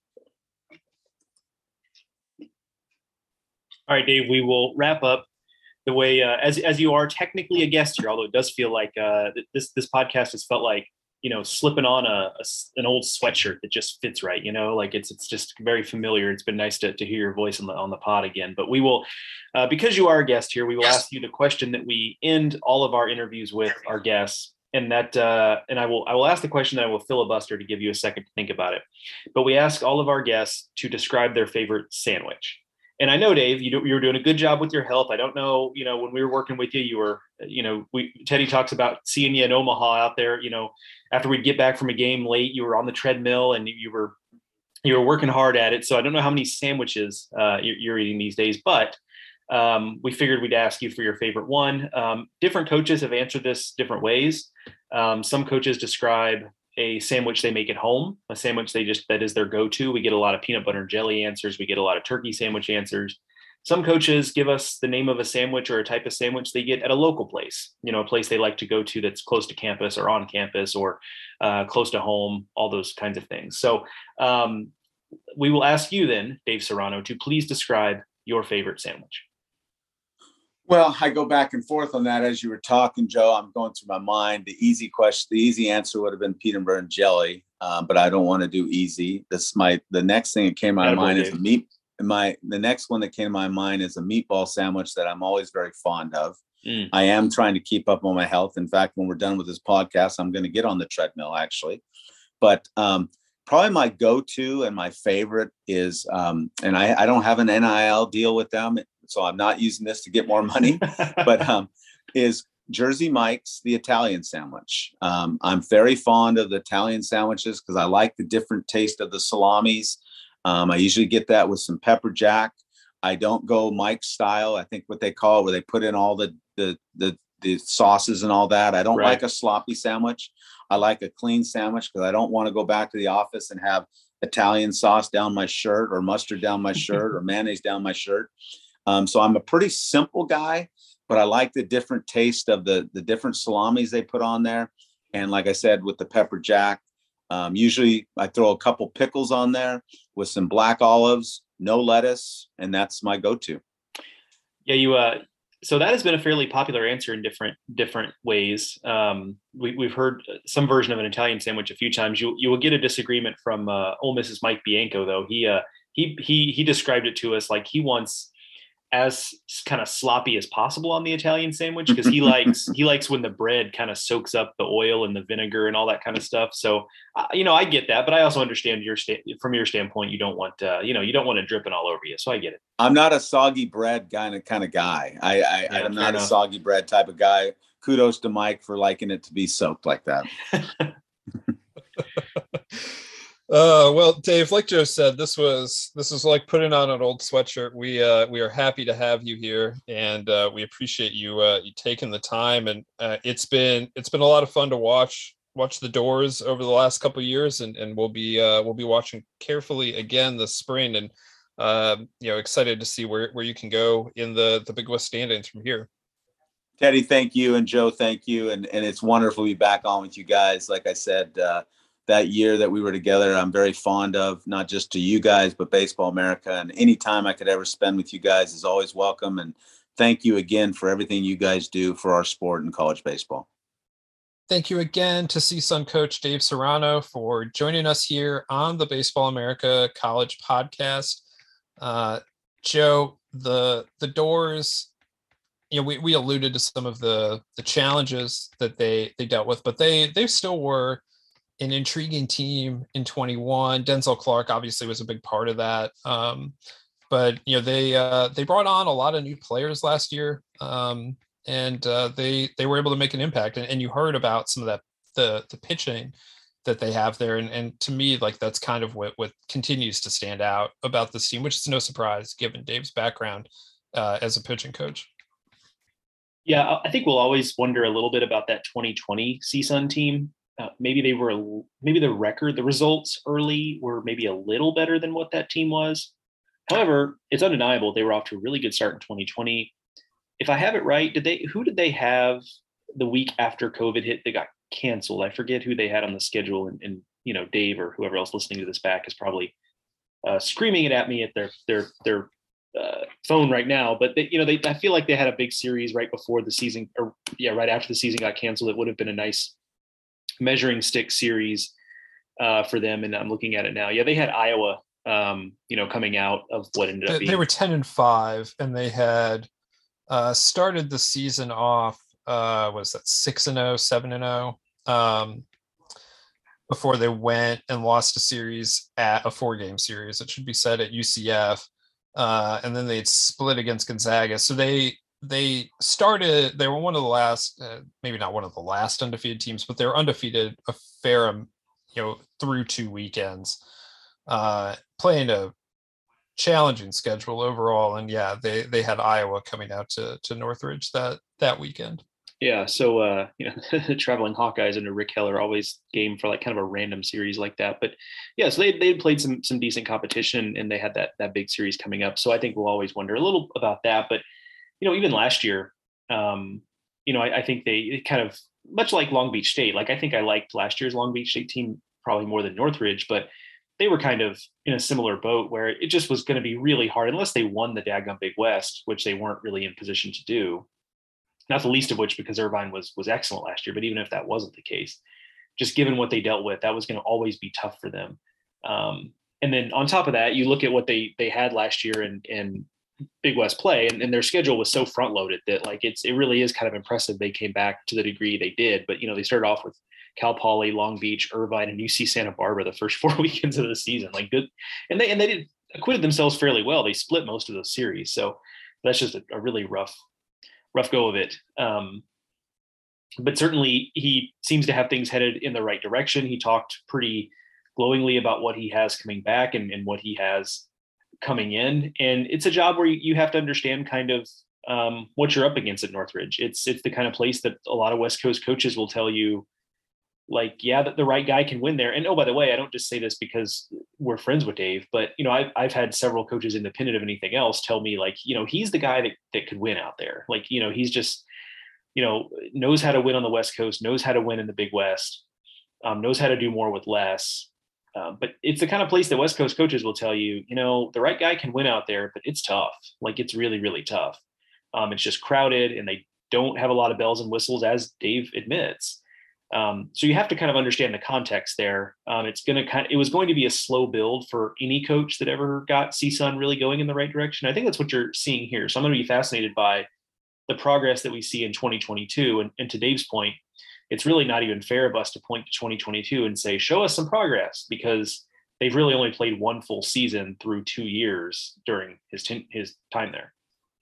All right, Dave, we will wrap up the way, uh, as as you are technically a guest here, although it does feel like uh, this this podcast has felt like, you know, slipping on a, a an old sweatshirt that just fits right. You know, like it's it's just very familiar. It's been nice to to hear your voice on the on the pod again. But we will, uh, because you are a guest here, we will ask you the question that we end all of our interviews with our guests, and that uh, and I will I will ask the question that I will filibuster to give you a second to think about it. But we ask all of our guests to describe their favorite sandwich. And I know, Dave, you, do, you were doing a good job with your health. I don't know, you know, when we were working with you, you were, you know, we Teddy talks about seeing you in Omaha out there, you know, after we'd get back from a game late, you were on the treadmill and you, you were, you were working hard at it. So I don't know how many sandwiches uh, you're, you're eating these days, but um, we figured we'd ask you for your favorite one. Um, different coaches have answered this different ways. Um, some coaches describe a sandwich they make at home, a sandwich they just, that is their go-to. We get a lot of peanut butter and jelly answers. We get a lot of turkey sandwich answers. Some coaches give us the name of a sandwich or a type of sandwich they get at a local place, you know, a place they like to go to that's close to campus or on campus or uh, close to home, all those kinds of things. So um, we will ask you then, Dave Serrano, to please describe your favorite sandwich. Well, I go back and forth on that as you were talking, Joe. I'm going through my mind. The easy question, the easy answer would have been peanut butter and jelly, um, but I don't want to do easy. This my the next thing that came to my mind is a meat. My the next one that came to my mind is a meatball sandwich that I'm always very fond of. Mm. I am trying to keep up on my health. In fact, when we're done with this podcast, I'm going to get on the treadmill actually. But um, probably my go-to and my favorite is, um, and I, I don't have an N I L deal with them, so I'm not using this to get more money, but um, is Jersey Mike's, the Italian sandwich. Um, I'm very fond of the Italian sandwiches because I like the different taste of the salamis. Um, I usually get that with some pepper jack. I don't go Mike's style. I think what they call it, where they put in all the the the, the sauces and all that. I don't right. like a sloppy sandwich. I like a clean sandwich because I don't want to go back to the office and have Italian sauce down my shirt or mustard down my shirt or mayonnaise down my shirt. Um, so I'm a pretty simple guy, but I like the different taste of the, the different salamis they put on there. And like I said, with the pepper jack, um, usually I throw a couple pickles on there with some black olives, no lettuce, and that's my go-to. Yeah, you. Uh, so that has been a fairly popular answer in different different ways. Um, we, we've heard some version of an Italian sandwich a few times. You you will get a disagreement from uh, Ole Miss's Mike Bianco, though. He uh, he he he described it to us like he wants as kind of sloppy as possible on the Italian sandwich, because he likes he likes when the bread kind of soaks up the oil and the vinegar and all that kind of stuff. So uh, you know, I get that, but I also understand your sta- from your standpoint, you don't want uh, you know you don't want it dripping all over you. So I get it. I'm not a soggy bread kind of kind of guy. I, I Yeah, I'm not enough. a soggy bread type of guy. Kudos to Mike for liking it to be soaked like that. Uh, well, Dave, like Joe said, this was this was like putting on an old sweatshirt. We uh, we are happy to have you here, and uh, we appreciate you uh, you taking the time. And uh, it's been it's been a lot of fun to watch watch the Doors over the last couple of years, and and we'll be uh, we'll be watching carefully again this spring, and uh, you know, excited to see where where you can go in the the Big West standings from here. Teddy, thank you, and Joe, thank you, and and it's wonderful to be back on with you guys. Like I said. Uh, That year that we were together, I'm very fond of, not just to you guys, but Baseball America. And any time I could ever spend with you guys is always welcome. And thank you again for everything you guys do for our sport and college baseball. Thank you again to C S U N coach Dave Serrano for joining us here on the Baseball America College Podcast. Uh, Joe, the the Doors, you know, we, we alluded to some of the the challenges that they they dealt with, but they they still were an intriguing team in twenty-one. Denzel Clark obviously was a big part of that. Um, but, you know, they uh, they brought on a lot of new players last year, um, and uh, they they were able to make an impact. And, and you heard about some of that, the the pitching that they have there. And, and to me, like, that's kind of what, what continues to stand out about this team, which is no surprise given Dave's background uh, as a pitching coach. Yeah, I think we'll always wonder a little bit about that twenty twenty C S U N team. Uh, maybe they were, maybe the record, the results early were maybe a little better than what that team was. However, it's undeniable they were off to a really good start in twenty twenty. If I have it right, did they, who did they have the week after COVID hit that got canceled? I forget who they had on the schedule, and, and you know, Dave or whoever else listening to this back is probably uh, screaming it at me at their, their, their uh, phone right now. But they, you know, they, I feel like they had a big series right before the season, or yeah, right after the season got canceled. It would have been a nice measuring stick series uh, for them. And I'm looking at it now. Yeah, they had Iowa, um, you know, coming out of what ended up They, being. they were ten and five, and they had uh, started the season off, uh, was that six and oh, seven and oh, um, before they went and lost a series at a four game series, it should be said, at U C F. Uh, and then they'd split against Gonzaga. So they, They started, they were one of the last, uh, maybe not one of the last undefeated teams, but they were undefeated a fair, um, you know, through two weekends, uh, playing a challenging schedule overall. And yeah, they, they had Iowa coming out to, to Northridge that, that weekend. Yeah. So, uh, you know, the traveling Hawkeyes under Rick Heller always game for like kind of a random series like that. But yeah, so they, they played some, some decent competition, and they had that, that big series coming up. So I think we'll always wonder a little about that, but you know, even last year, um, you know, I, I think they kind of, much like Long Beach State, like I think I liked last year's Long Beach State team probably more than Northridge, but they were kind of in a similar boat where it just was going to be really hard unless they won the daggum Big West, which they weren't really in position to do. Not the least of which because Irvine was was excellent last year, but even if that wasn't the case, just given what they dealt with, that was going to always be tough for them. Um, and then on top of that, you look at what they they had last year and and Big West play, and, and their schedule was so front loaded that like it's it really is kind of impressive they came back to the degree they did. But you know, they started off with Cal Poly, Long Beach, Irvine, and U C Santa Barbara the first four weekends of the season. Like good, and they and they did acquitted themselves fairly well. They split most of those series, so that's just a, a really rough rough go of it. Um, but certainly he seems to have things headed in the right direction. He talked pretty glowingly about what he has coming back and, and what he has coming in, and it's a job where you, you have to understand kind of um, what you're up against at Northridge. It's it's the kind of place that a lot of West Coast coaches will tell you, like, yeah, that the right guy can win there. And oh, by the way, I don't just say this because we're friends with Dave, but you know, I've I've had several coaches, independent of anything else, tell me like, you know, he's the guy that that could win out there. Like, you know, he's just, you know, knows how to win on the West Coast, knows how to win in the Big West, um, knows how to do more with less. Um, but it's the kind of place that West Coast coaches will tell you, you know, the right guy can win out there, but it's tough. Like it's really, really tough. Um, it's just crowded, and they don't have a lot of bells and whistles, as Dave admits. Um, so you have to kind of understand the context there. Um, it's going to kind of, it was going to be a slow build for any coach that ever got C S U N really going in the right direction. I think that's what you're seeing here. So I'm going to be fascinated by the progress that we see in twenty twenty-two. And, and to Dave's point, it's really not even fair of us to point to twenty twenty-two and say, show us some progress, because they've really only played one full season through two years during his, t- his time there.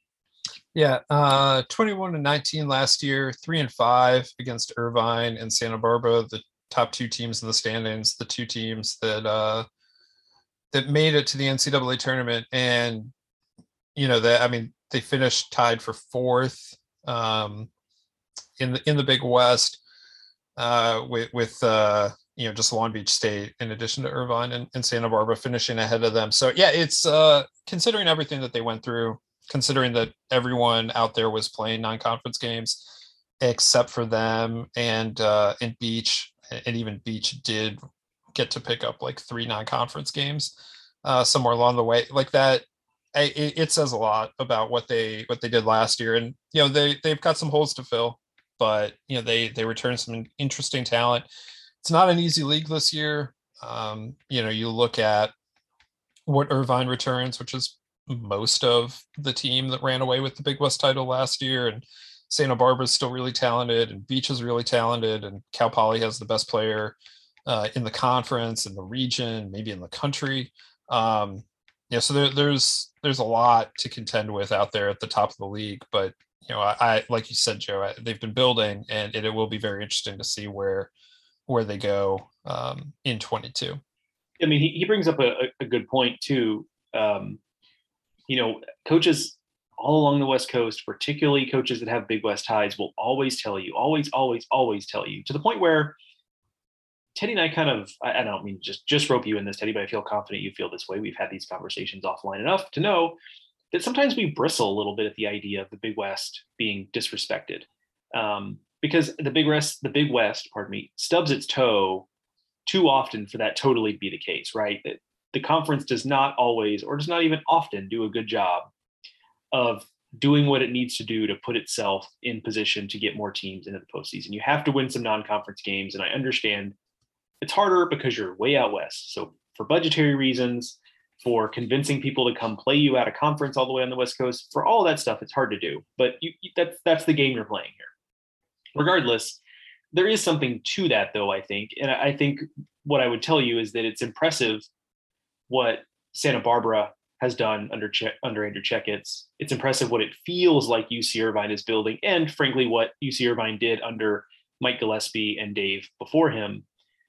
Yeah, uh, twenty-one and nineteen last year, three and five against Irvine and Santa Barbara, the top two teams in the standings, the two teams that uh, that made it to the N C double A tournament. And, you know, that, I mean, they finished tied for fourth um, in the in the Big West uh, with, with uh, you know, just Long Beach State, in addition to Irvine and, and Santa Barbara finishing ahead of them. So, yeah, it's uh, considering everything that they went through, considering that everyone out there was playing non-conference games except for them and uh, and Beach, and even Beach did get to pick up like three non-conference games uh, somewhere along the way. Like that, it, it says a lot about what they what they did last year. And you know, they they've got some holes to fill, but you know, they they returned some interesting talent. It's not an easy league this year. Um, you know, you look at what Irvine returns, which is most of the team that ran away with the Big West title last year, and Santa Barbara is still really talented, and Beach is really talented, and Cal Poly has the best player uh, in the conference, in the region, maybe in the country. Um, yeah, so there, there's there's a lot to contend with out there at the top of the league. But you know, I, I like you said, Joe, I, they've been building, and it, it will be very interesting to see where where they go um, in twenty-two. I mean, he, he brings up a, a good point too. Um, you know, coaches all along the West Coast, particularly coaches that have Big West ties, will always tell you, always, always, always tell you, to the point where Teddy and I kind of, I, I don't mean just, just rope you in this, Teddy, but I feel confident you feel this way. We've had these conversations offline enough to know that sometimes we bristle a little bit at the idea of the Big West being disrespected. Um, because the Big West, the Big West, pardon me, stubs its toe too often for that totally be the case, right? That the conference does not always, or does not even often, do a good job of doing what it needs to do to put itself in position to get more teams into the postseason. You have to win some non-conference games, and I understand it's harder because you're way out west. So for budgetary reasons, for convincing people to come play you out of conference all the way on the West Coast, for all that stuff, it's hard to do. But you, that's that's the game you're playing here. Regardless, there is something to that, though, I think. And I think what I would tell you is that it's impressive what Santa Barbara has done under che- under Andrew Checketts. It's impressive what it feels like U C Irvine is building, and frankly, what U C Irvine did under Mike Gillespie and Dave before him.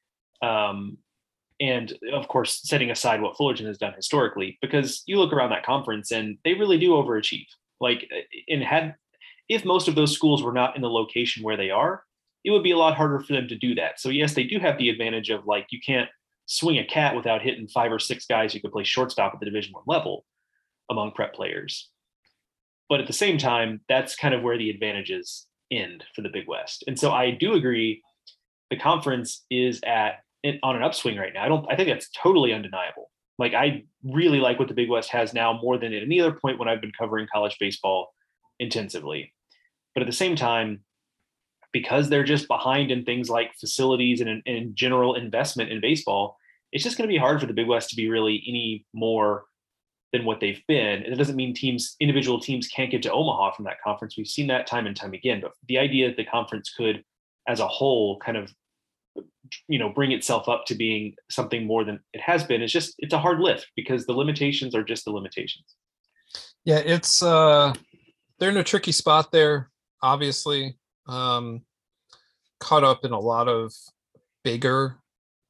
Um, and of course, setting aside what Fullerton has done historically, because you look around that conference and they really do overachieve. Like, in had if most of those schools were not in the location where they are, it would be a lot harder for them to do that. So yes, they do have the advantage of, like, you can't swing a cat without hitting five or six guys who could play shortstop at the Division One level among prep players. But at the same time, that's kind of where the advantages end for the Big West. And so I do agree the conference is at on an upswing right now. I don't, I think that's totally undeniable. Like, I really like what the Big West has now more than at any other point when I've been covering college baseball intensively. But at the same time, because they're just behind in things like facilities and in general investment in baseball, it's just going to be hard for the Big West to be really any more than what they've been. And it doesn't mean teams, individual teams can't get to Omaha from that conference. We've seen that time and time again, but the idea that the conference could, as a whole, kind of, you know, bring itself up to being something more than it has been, is just, it's a hard lift because the limitations are just the limitations. Yeah, it's, uh, they're in a tricky spot there, obviously. Um, caught up in a lot of bigger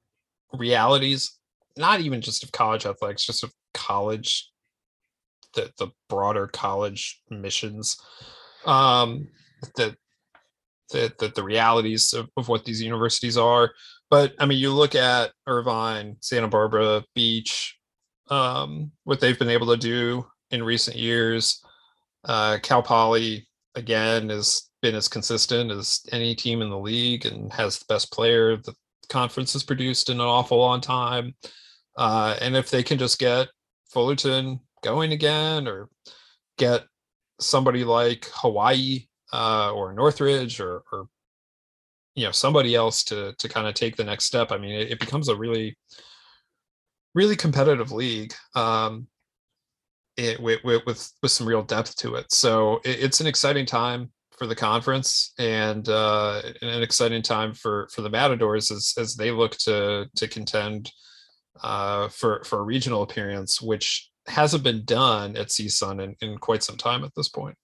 realities, not even just of college athletics, just of college, the the broader college missions, um, that that the, the realities of, of what these universities are. But I mean, you look at Irvine, Santa Barbara, Beach, um, what they've been able to do in recent years. Uh, Cal Poly, again, is been as consistent as any team in the league and has the best player the conference has produced in an awful long time. Uh, and if they can just get Fullerton going again, or get somebody like Hawaii uh, or Northridge or, or, you know, somebody else to to kind of take the next step, I mean, it, it becomes a really, really competitive league. Um, it, with, with with some real depth to it. So it, it's an exciting time for the conference, and uh, an exciting time for for the Matadors as as they look to to contend uh, for for a regional appearance, which hasn't been done at C S U N in, in quite some time at this point.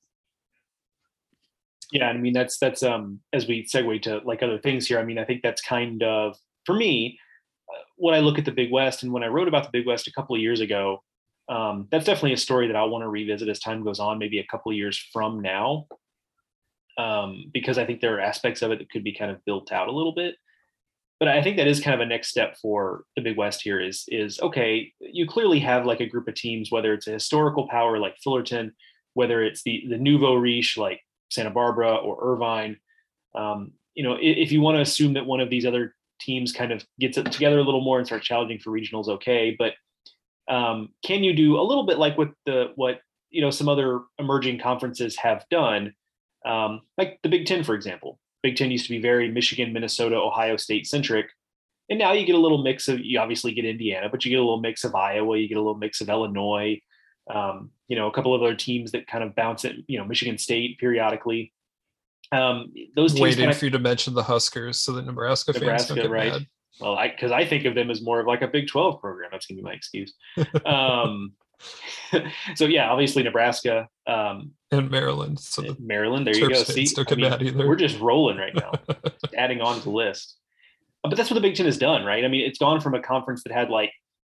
Yeah, I mean that's that's um as we segue to like other things here. I mean, I think that's kind of, for me, uh, when I look at the Big West, and when I wrote about the Big West a couple of years ago, um, that's definitely a story that I want to revisit as time goes on, maybe a couple of years from now, um, because I think there are aspects of it that could be kind of built out a little bit. But I think that is kind of a next step for the Big West here is, is okay, you clearly have like a group of teams, whether it's a historical power like Fullerton, whether it's the, the nouveau riche like Santa Barbara or Irvine. Um, you know, if, if you want to assume that one of these other teams kind of gets it together a little more and starts challenging for regionals, okay. But um, can you do a little bit like what the, what, you know, some other emerging conferences have done, um, like the Big Ten, for example. Big Ten used to be very Michigan, Minnesota, Ohio State centric. And now you get a little mix of, you obviously get Indiana, but you get a little mix of Iowa, you get a little mix of Illinois, um, you know, a couple of other teams that kind of bounce it, you know, Michigan State periodically. Um, those teams waiting kind of, for you to mention the Huskers so that Nebraska, Nebraska fans don't get right. mad. Well, I, cause I think of them as more of like a Big twelve program. That's gonna be my excuse. um, so yeah, obviously Nebraska, um, and Maryland. So the Maryland, there you go. See, I mean, we're just rolling right now, adding on to the list. But that's what the Big Ten has done, right? I mean, it's gone from a conference that had like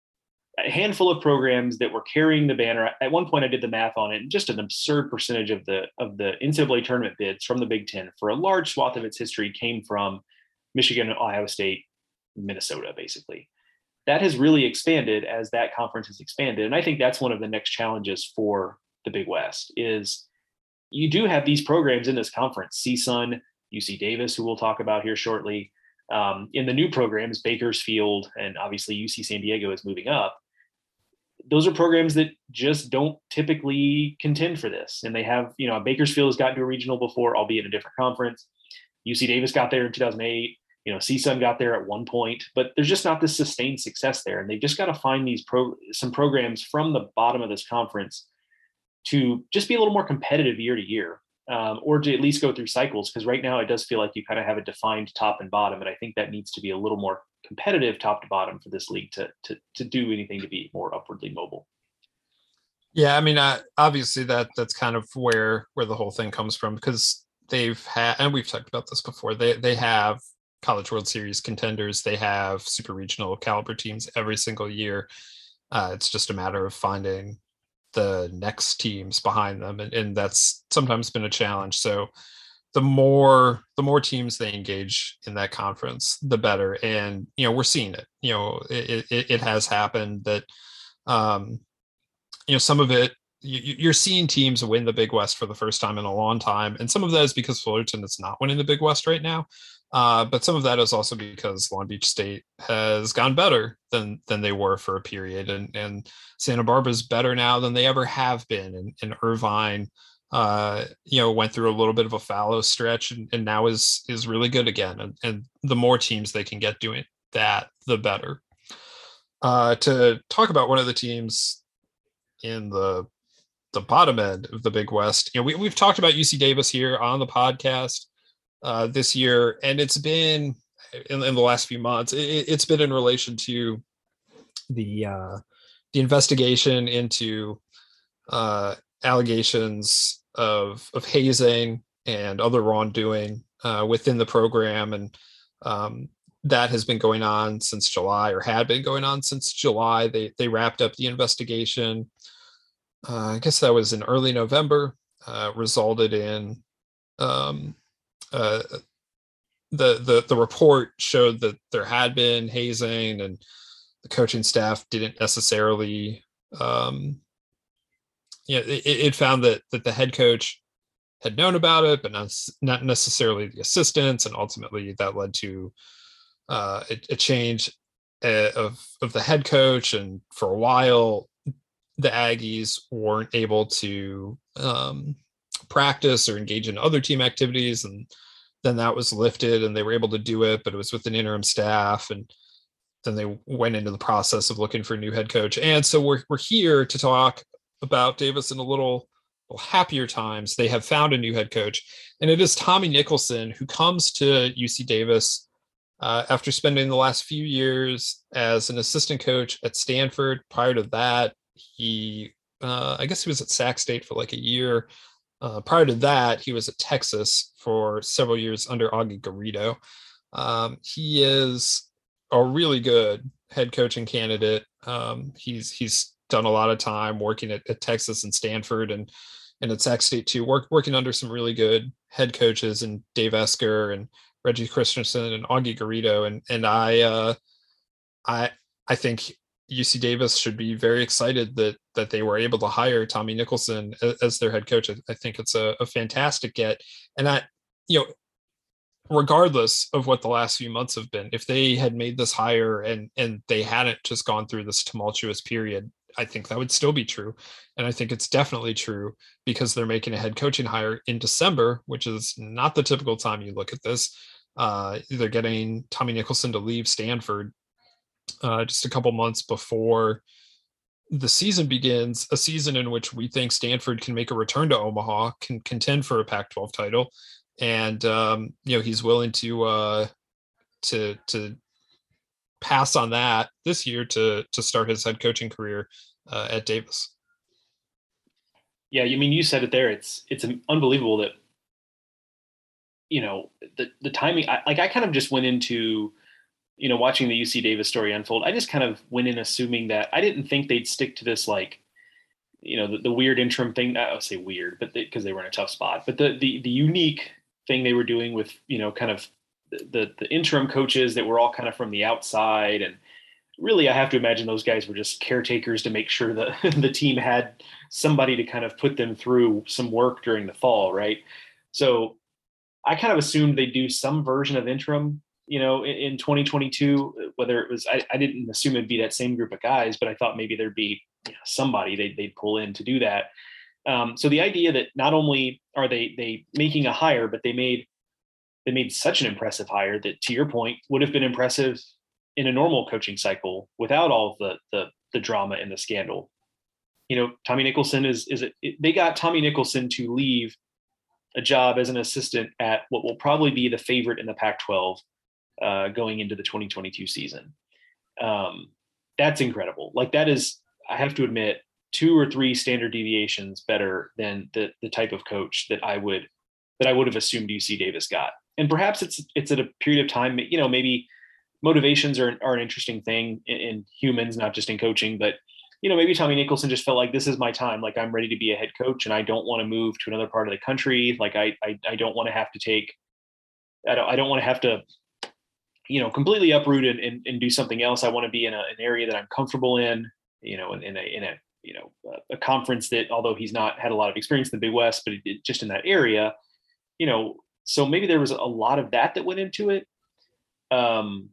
a handful of programs that were carrying the banner. At one point, I did the math on it, and just an absurd percentage of the of the N C double A tournament bids from the Big Ten for a large swath of its history came from Michigan, Ohio State, Minnesota, basically. That has really expanded as that conference has expanded. And I think that's one of the next challenges for the Big West is you do have these programs in this conference, C S U N, U C Davis, who we'll talk about here shortly. Um, in the new programs, Bakersfield, and obviously U C San Diego is moving up. Those are programs that just don't typically contend for this. And they have, you know, Bakersfield has gotten to a regional before, albeit in a different conference. U C Davis got there in two thousand eight. You know, C S U N got there at one point, but there's just not this sustained success there. And they've just got to find these pro some programs from the bottom of this conference to just be a little more competitive year to year, um, or to at least go through cycles. Because right now it does feel like you kind of have a defined top and bottom. And I think that needs to be a little more competitive top to bottom for this league to, to, to do anything to be more upwardly mobile. Yeah. I mean, uh, obviously that that's kind of where, where the whole thing comes from, because they've had, and we've talked about this before, they, they have College World Series contenders. They have super regional caliber teams every single year. Uh, it's just a matter of finding the next teams behind them. And, and that's sometimes been a challenge. So the more, the more teams they engage in that conference, the better. And, you know, we're seeing it, you know, it, it, it has happened that, um, you know, some of it, you, you're seeing teams win the Big West for the first time in a long time. And some of that is because Fullerton is not winning the Big West right now. Uh, but some of that is also because Long Beach State has gone better than than they were for a period, and and Santa Barbara is better now than they ever have been. And, and Irvine, uh, you know, went through a little bit of a fallow stretch, and, and now is is really good again. And, and the more teams they can get doing that, the better. Uh, to talk about one of the teams in the the bottom end of the Big West, you know, we we've talked about U C Davis here on the podcast Uh, this year, and it's been in, in the last few months. It, it's been in relation to the uh, the investigation into uh, allegations of of hazing and other wrongdoing uh, within the program, and um, that has been going on since July, or had been going on since July. They they wrapped up the investigation. Uh, I guess that was in early November. Uh, resulted in um, Uh, the the the report showed that there had been hazing, and the coaching staff didn't necessarily, um, you know, it, it found that that the head coach had known about it, but not not necessarily the assistants, and ultimately that led to uh, a, a change uh, of of the head coach. And for a while, the Aggies weren't able to um, practice or engage in other team activities, and then that was lifted and they were able to do it, but it was with an interim staff. And then they went into the process of looking for a new head coach. And so we're, we're here to talk about Davis in a little, little happier times. They have found a new head coach, and it is Tommy Nicholson, who comes to U C Davis uh, after spending the last few years as an assistant coach at Stanford. Prior to that, he, uh, I guess he was at Sac State for like a year. Uh, prior to that, he was at Texas for several years under Augie Garrido. Um, he is a really good head coaching candidate. Um, he's he's done a lot of time working at, at Texas and Stanford and and at Sac State too, work, working under some really good head coaches and Dave Esker and Reggie Christensen and Augie Garrido. And and I uh, I I think U C Davis should be very excited that that they were able to hire Tommy Nicholson as, as their head coach. I, I think it's a, a fantastic get. And I, you know, regardless of what the last few months have been, if they had made this hire and and they hadn't just gone through this tumultuous period, I think that would still be true. And I think it's definitely true because they're making a head coaching hire in December, which is not the typical time you look at this. Uh, they're getting Tommy Nicholson to leave Stanford uh, just a couple months before the season begins, a season in which we think Stanford can make a return to Omaha, can contend for a Pac twelve title. And, um, you know, he's willing to, uh, to, to pass on that this year to, to start his head coaching career uh, at Davis. Yeah. I mean, you said it there. It's, it's unbelievable that, you know, the, the timing, I, like I kind of just went into, you know, watching the U C Davis story unfold. I just kind of went in assuming that I didn't think they'd stick to this, like, you know, the, the weird interim thing. I would say weird, but because they, they were in a tough spot, but the, the, the unique thing they were doing with, you know, kind of the, the interim coaches that were all kind of from the outside. And really, I have to imagine those guys were just caretakers to make sure that the team had somebody to kind of put them through some work during the fall. Right. So I kind of assumed they'd do some version of interim, you know, in, in twenty twenty-two, whether it was, I, I didn't assume it'd be that same group of guys, but I thought maybe there'd be, you know, somebody they'd, they'd pull in to do that. Um, so the idea that not only are they they making a hire, but they made they made such an impressive hire that, to your point, would have been impressive in a normal coaching cycle without all of the the, the drama and the scandal. You know, Tommy Nicholson is is it, they got Tommy Nicholson to leave a job as an assistant at what will probably be the favorite in the Pac twelve uh, going into the twenty twenty-two season. Um, that's incredible. Like that is, I have to admit, two or three standard deviations better than the the type of coach that I would that I would have assumed U C Davis got. And perhaps it's it's at a period of time, you know, maybe motivations are, are an interesting thing in, in humans, not just in coaching, but, you know, maybe Tommy Nicholson just felt like this is my time. Like I'm ready to be a head coach and I don't want to move to another part of the country. Like I, I, I don't want to have to take, I don't, I don't want to have to, you know, completely uproot and, and, and do something else. I want to be in a, an area that I'm comfortable in, you know, in, in a, in a, you know, a conference that, although he's not had a lot of experience in the Big West, but it, just in that area, you know, so maybe there was a lot of that that went into it. Um,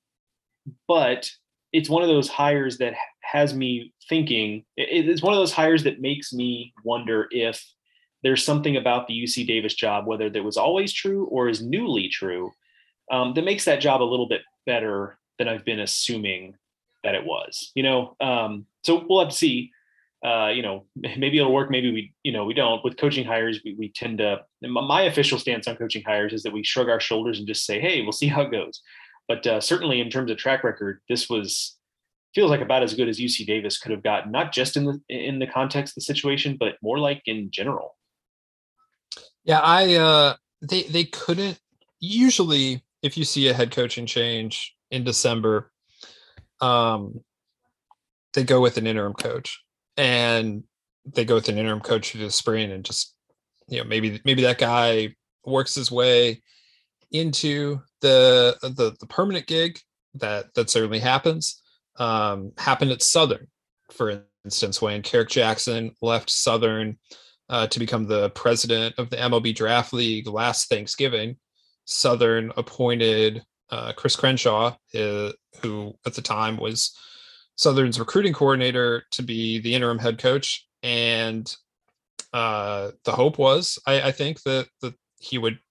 but it's one of those hires that has me thinking, it's one of those hires that makes me wonder if there's something about the U C Davis job, whether that was always true or is newly true, um, that makes that job a little bit better than I've been assuming that it was, you know? Um, so we'll have to see, uh, you know, maybe it'll work. Maybe we, you know, we don't. With coaching hires, we, we tend to, my official stance on coaching hires is that we shrug our shoulders and just say, hey, we'll see how it goes. But uh, certainly in terms of track record, this was, feels like about as good as U C Davis could have gotten, not just in the, in the context of the situation, but more like in general. Yeah, I, uh, they, they couldn't, usually if you see a head coaching change in December, um, they go with an interim coach and they go with an interim coach through the spring and just, you know, maybe, maybe that guy works his way into the, the, the permanent gig. That, that certainly happens. Um, happened at Southern, for instance, when Kerrick Jackson left Southern uh, to become the president of the M L B Draft League last Thanksgiving. Southern appointed uh, Chris Crenshaw, uh, who at the time was Southern's recruiting coordinator, to be the interim head coach. And uh, the hope was, I, I think, that, that he would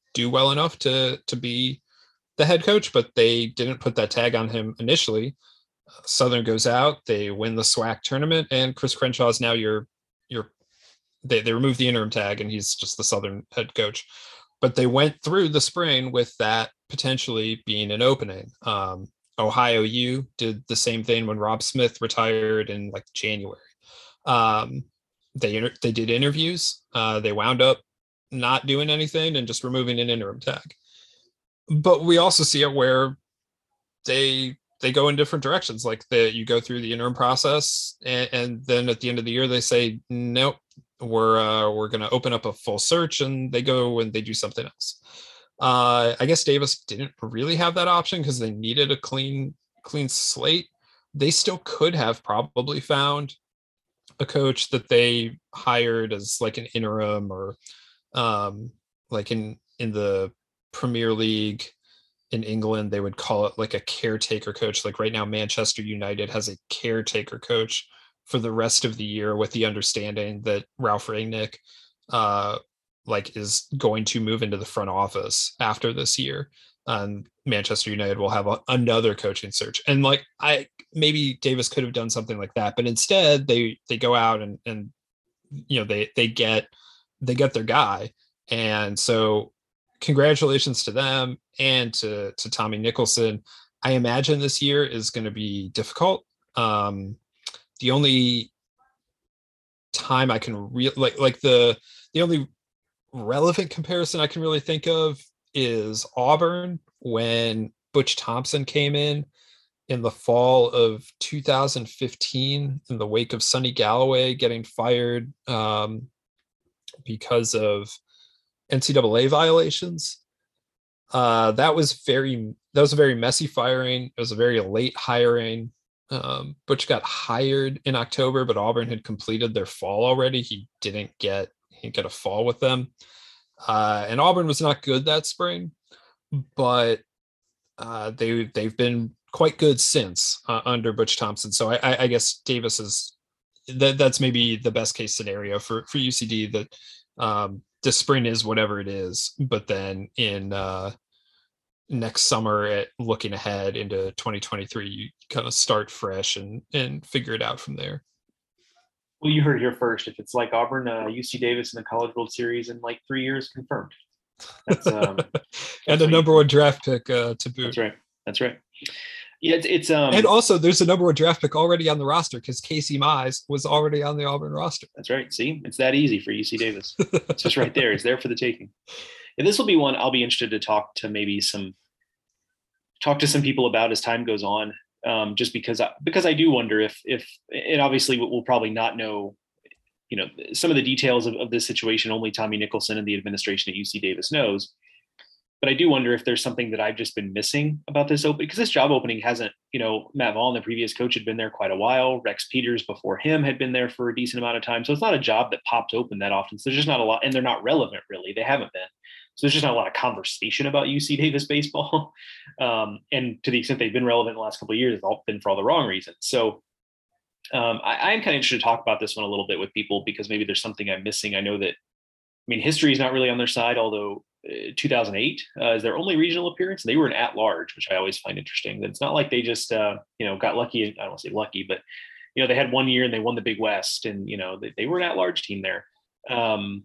do well enough to to be the head coach, but they didn't put that tag on him initially. Uh, Southern goes out, they win the SWAC tournament, and Chris Crenshaw is now your your they they remove the interim tag, and he's just the Southern head coach. But they went through the spring with that potentially being an opening. Um, Ohio U did the same thing when Rob Smith retired in like January. Um, they inter- they did interviews. Uh, they wound up not doing anything and just removing an interim tag. But we also see it where they they go in different directions. Like the you go through the interim process, and, and then at the end of the year they say, nope, we're uh, we're going to open up a full search, and they go and they do something else. Uh, I guess Davis didn't really have that option because they needed a clean clean slate. They still could have probably found a coach that they hired as like an interim, or um, like in in the Premier League in England, they would call it like a caretaker coach. Like right now, Manchester United has a caretaker coach for the rest of the year, with the understanding that Ralph Rangnick uh, like is going to move into the front office after this year. Um, Manchester United will have a, another coaching search. And like, I, maybe Davis could have done something like that, but instead they, they go out and, and, you know, they, they get, they get their guy. And so congratulations to them and to, to Tommy Nicholson. I imagine this year is going to be difficult. Um, the only time I can really like, like the, the only relevant comparison I can really think of is Auburn when Butch Thompson came in in the fall of two thousand fifteen in the wake of Sonny Galloway getting fired um, because of N C double A violations. Uh, that was very, that was a very messy firing. It was a very late hiring. Um, Butch got hired in October, but Auburn had completed their fall already. He didn't get, he didn't get a fall with them. Uh, and Auburn was not good that spring, but uh, they, they've been quite good since uh, under Butch Thompson. So I, I guess Davis is, that, that's maybe the best case scenario for, for U C D, that um, the spring is whatever it is, but then in uh, next summer at looking ahead into twenty twenty-three, you kind of start fresh and, and figure it out from there. Well, you heard it here first. If it's like Auburn, uh, U C Davis in the College World Series in like three years, confirmed. That's, um, that's and a number one draft pick uh, to boot. That's right. That's right. Yeah, it's, it's um, and also there's a number one draft pick already on the roster because Casey Mize was already on the Auburn roster. That's right. See, it's that easy for U C Davis. It's just right there. It's there for the taking. And this will be one I'll be interested to talk to maybe some talk to some people about as time goes on. Um, just because I, because I do wonder if if and obviously we'll probably not know, you know, some of the details of, of this situation. Only Tommy Nicholson and the administration at U C Davis knows. But I do wonder if there's something that I've just been missing about this opening, because this job opening hasn't, you know, Matt Vaughn, the previous coach, had been there quite a while. Rex Peters before him had been there for a decent amount of time. So it's not a job that popped open that often. So there's just not a lot, and they're not relevant really. They haven't been. So there's just not a lot of conversation about U C Davis baseball. Um, and to the extent they've been relevant in the last couple of years, it's all been for all the wrong reasons. So um, I, I am kind of interested to talk about this one a little bit with people, because maybe there's something I'm missing. I know that, I mean, history is not really on their side, although uh, two thousand eight uh, is their only regional appearance. They were an at-large, which I always find interesting. It's not like they just, uh, you know, got lucky. I don't want to say lucky, but, you know, they had one year and they won the Big West, and, you know, they, they were an at-large team there. Um,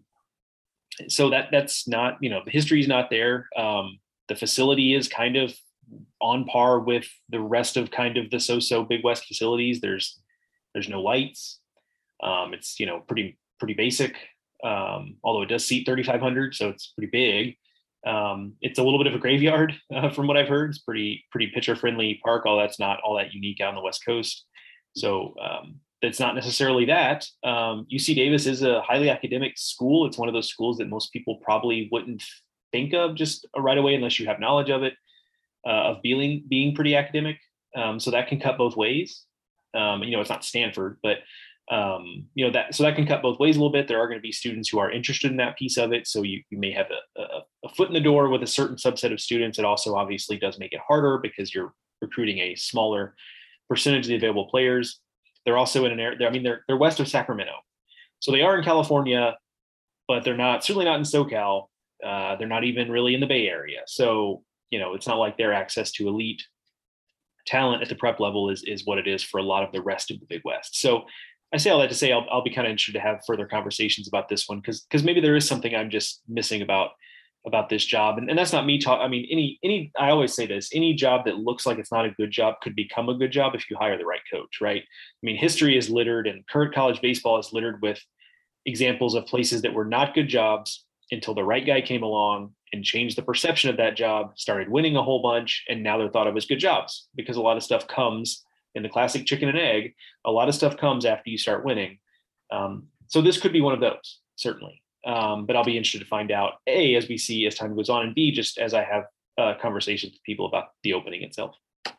so that that's not, you know, the history is not there. Um, the facility is kind of on par with the rest of kind of the so-so Big West facilities. There's, there's no lights. Um, it's, you know, pretty, pretty basic. Um, although it does seat thirty-five hundred, so it's pretty big. Um, it's a little bit of a graveyard uh, from what I've heard. It's pretty, pretty pitcher friendly park. All that's not all that unique out on the West Coast. So um, that's not necessarily that. Um, U C Davis is a highly academic school. It's one of those schools that most people probably wouldn't think of just right away unless you have knowledge of it, uh, of being, being pretty academic. Um, so that can cut both ways. Um, you know, it's not Stanford, but um, you know, that, so that can cut both ways a little bit. There are going to be students who are interested in that piece of it. So you, you may have a, a, a foot in the door with a certain subset of students. It also obviously does make it harder because you're recruiting a smaller percentage of the available players. They're also in an area, I mean, they're, they're west of Sacramento. So they are in California, but they're not, certainly not in SoCal. Uh, they're not even really in the Bay Area. So, you know, it's not like their access to elite talent at the prep level is, is what it is for a lot of the rest of the Big West. So I say all that to say, I'll, I'll be kind of interested to have further conversations about this one, because because maybe there is something I'm just missing about about this job. And, and that's not me talking. I mean, any, any, I always say this, any job that looks like it's not a good job could become a good job if you hire the right coach, right? I mean, history is littered, and current college baseball is littered with examples of places that were not good jobs until the right guy came along and changed the perception of that job, started winning a whole bunch, and now they're thought of as good jobs, because a lot of stuff comes in the classic chicken and egg. A lot of stuff comes after you start winning. Um, so this could be one of those, certainly. Um, but I'll be interested to find out, A, as we see as time goes on, and B, just as I have uh, conversations with people about the opening itself. All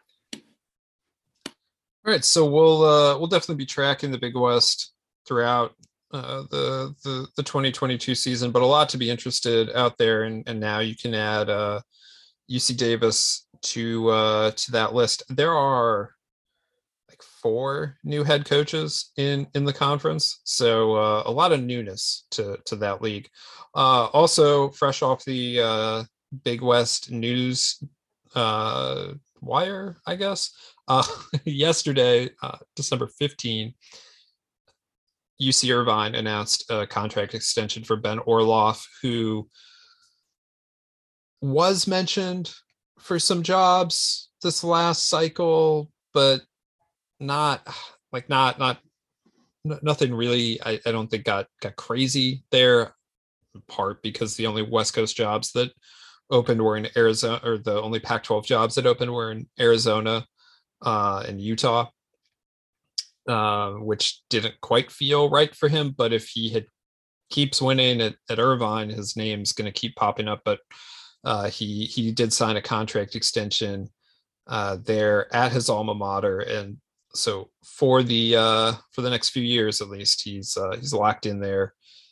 right, so we'll uh, we'll definitely be tracking the Big West throughout uh, the, the the twenty twenty-two season, but a lot to be interested out there. And, and now you can add uh, U C Davis to uh, to that list. There are like four new head coaches in in the conference, so uh, a lot of newness to to that league. Uh, also, fresh off the uh, Big West news uh, wire, I guess. Uh, yesterday, uh, December fifteenth, U C Irvine announced a contract extension for Ben Orloff, who was mentioned for some jobs this last cycle, but not like not not nothing really. I, I don't think got got crazy there, in part because the only West Coast jobs that opened were in Arizona, or the only Pac twelve jobs that opened were in Arizona uh and Utah, uh, which didn't quite feel right for him. But if he had keeps winning at, at Irvine, his name's going to keep popping up. But uh he he did sign a contract extension uh there at his alma mater, and so for the uh for the next few years at least, he's uh he's locked in there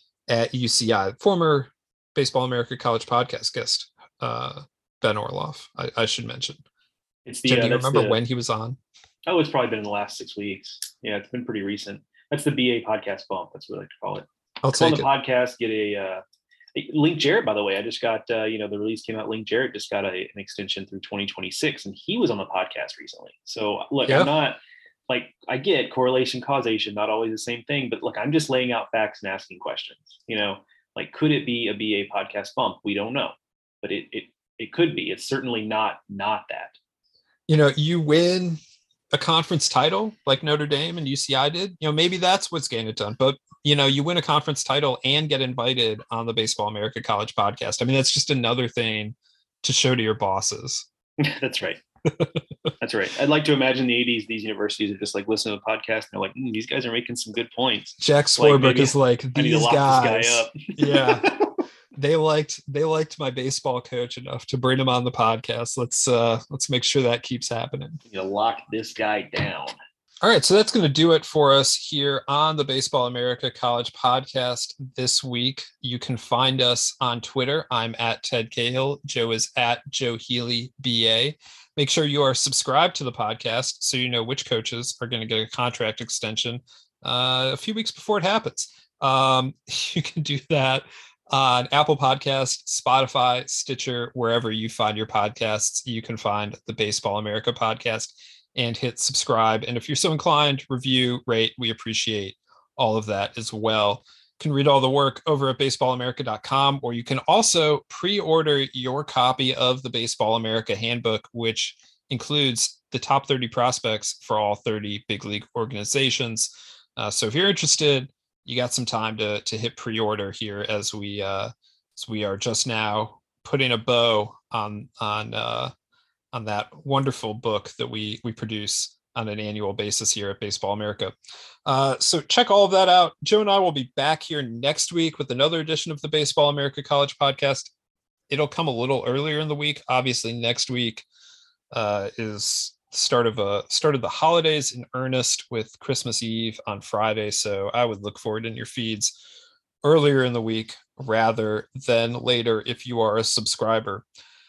at U C I. Former Baseball America College podcast guest uh Ben Orloff, I, I should mention. It's the, Jen, uh, do you remember the, when he was on? Oh, it's probably been in the last six weeks. Yeah, it's been pretty recent. That's the B A podcast bump. That's what I like to call it. I'll Come take on the it. podcast, get a uh, Link Jarrett, by the way. I just got, uh, you know, the release came out. Link Jarrett just got a, an extension through twenty twenty-six, and he was on the podcast recently. So look, Yeah. I'm not like, I get correlation, causation, not always the same thing, but look, I'm just laying out facts and asking questions. You know, like, could it be a B A podcast bump? We don't know, but it it it could be. It's certainly not not that. You know, you win a conference title like Notre Dame and U C I did, you know, maybe that's what's getting it done. But, you know, you win a conference title and get invited on the Baseball America College podcast. I mean, that's just another thing to show to your bosses. That's right. That's right. I'd like to imagine the eighties, these universities are just like listening to the podcast and they're like, mm, these guys are making some good points. Jack Swarbrick is like, I need to these lock guys, this guy up. yeah, they liked they liked my baseball coach enough to bring him on the podcast. Let's uh let's make sure that keeps happening. You know, lock this guy down. All right, so that's going to do it for us here on the Baseball America College podcast this week. You can find us on Twitter. I'm at Ted Cahill. Joe is at Joe Healy B A. Make sure you are subscribed to the podcast so you know which coaches are going to get a contract extension uh, a few weeks before it happens. Um, you can do that on Apple Podcasts, Spotify, Stitcher, wherever you find your podcasts. You can find the Baseball America podcast and hit subscribe. And if you're so inclined, review, rate. We appreciate all of that as well. You can read all the work over at baseball america dot com, or you can also pre-order your copy of the Baseball America Handbook, which includes the top thirty prospects for all thirty big league organizations. Uh, so if you're interested, you got some time to, to hit pre-order here as we uh, as we are just now putting a bow on on uh, on that wonderful book that we we produce on an annual basis here at Baseball America. Uh, so check all of that out. Joe and I will be back here next week with another edition of the Baseball America College podcast. It'll come a little earlier in the week. Obviously, next week uh, is start of a start of the holidays in earnest with Christmas Eve on Friday. So I would look forward in your feeds earlier in the week rather than later if you are a subscriber.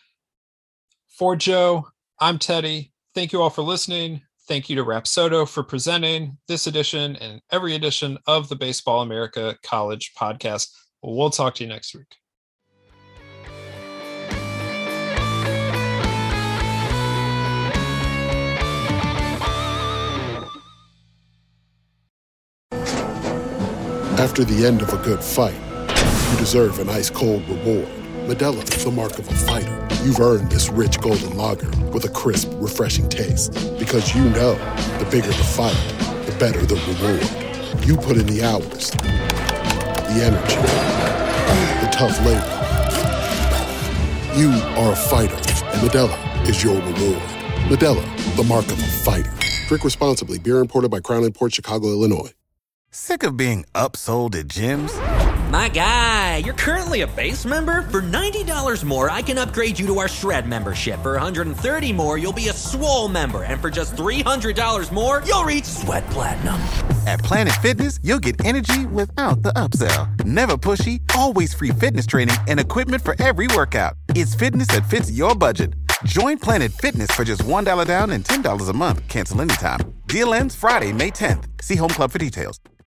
For Joe, I'm Teddy. Thank you all for listening. Thank you to Rapsodo for presenting this edition and every edition of the Baseball America College podcast. We'll talk to you next week. After the end of a good fight, you deserve an ice-cold reward. Modelo is the mark of a fighter. You've earned this rich golden lager with a crisp, refreshing taste. Because you know, the bigger the fight, the better the reward. You put in the hours, the energy, the tough labor. You are a fighter, and Modelo is your reward. Modelo, the mark of a fighter. Drink responsibly. Beer imported by Crown Imports, Chicago, Illinois. Sick of being upsold at gyms? My guy, you're currently a base member? For ninety dollars more, I can upgrade you to our Shred membership. For one hundred thirty dollars more, you'll be a Swole member. And for just three hundred dollars more, you'll reach Sweat Platinum. At Planet Fitness, you'll get energy without the upsell. Never pushy, always free fitness training and equipment for every workout. It's fitness that fits your budget. Join Planet Fitness for just one dollar down and ten dollars a month. Cancel anytime. Deal ends Friday, May tenth. See Home Club for details.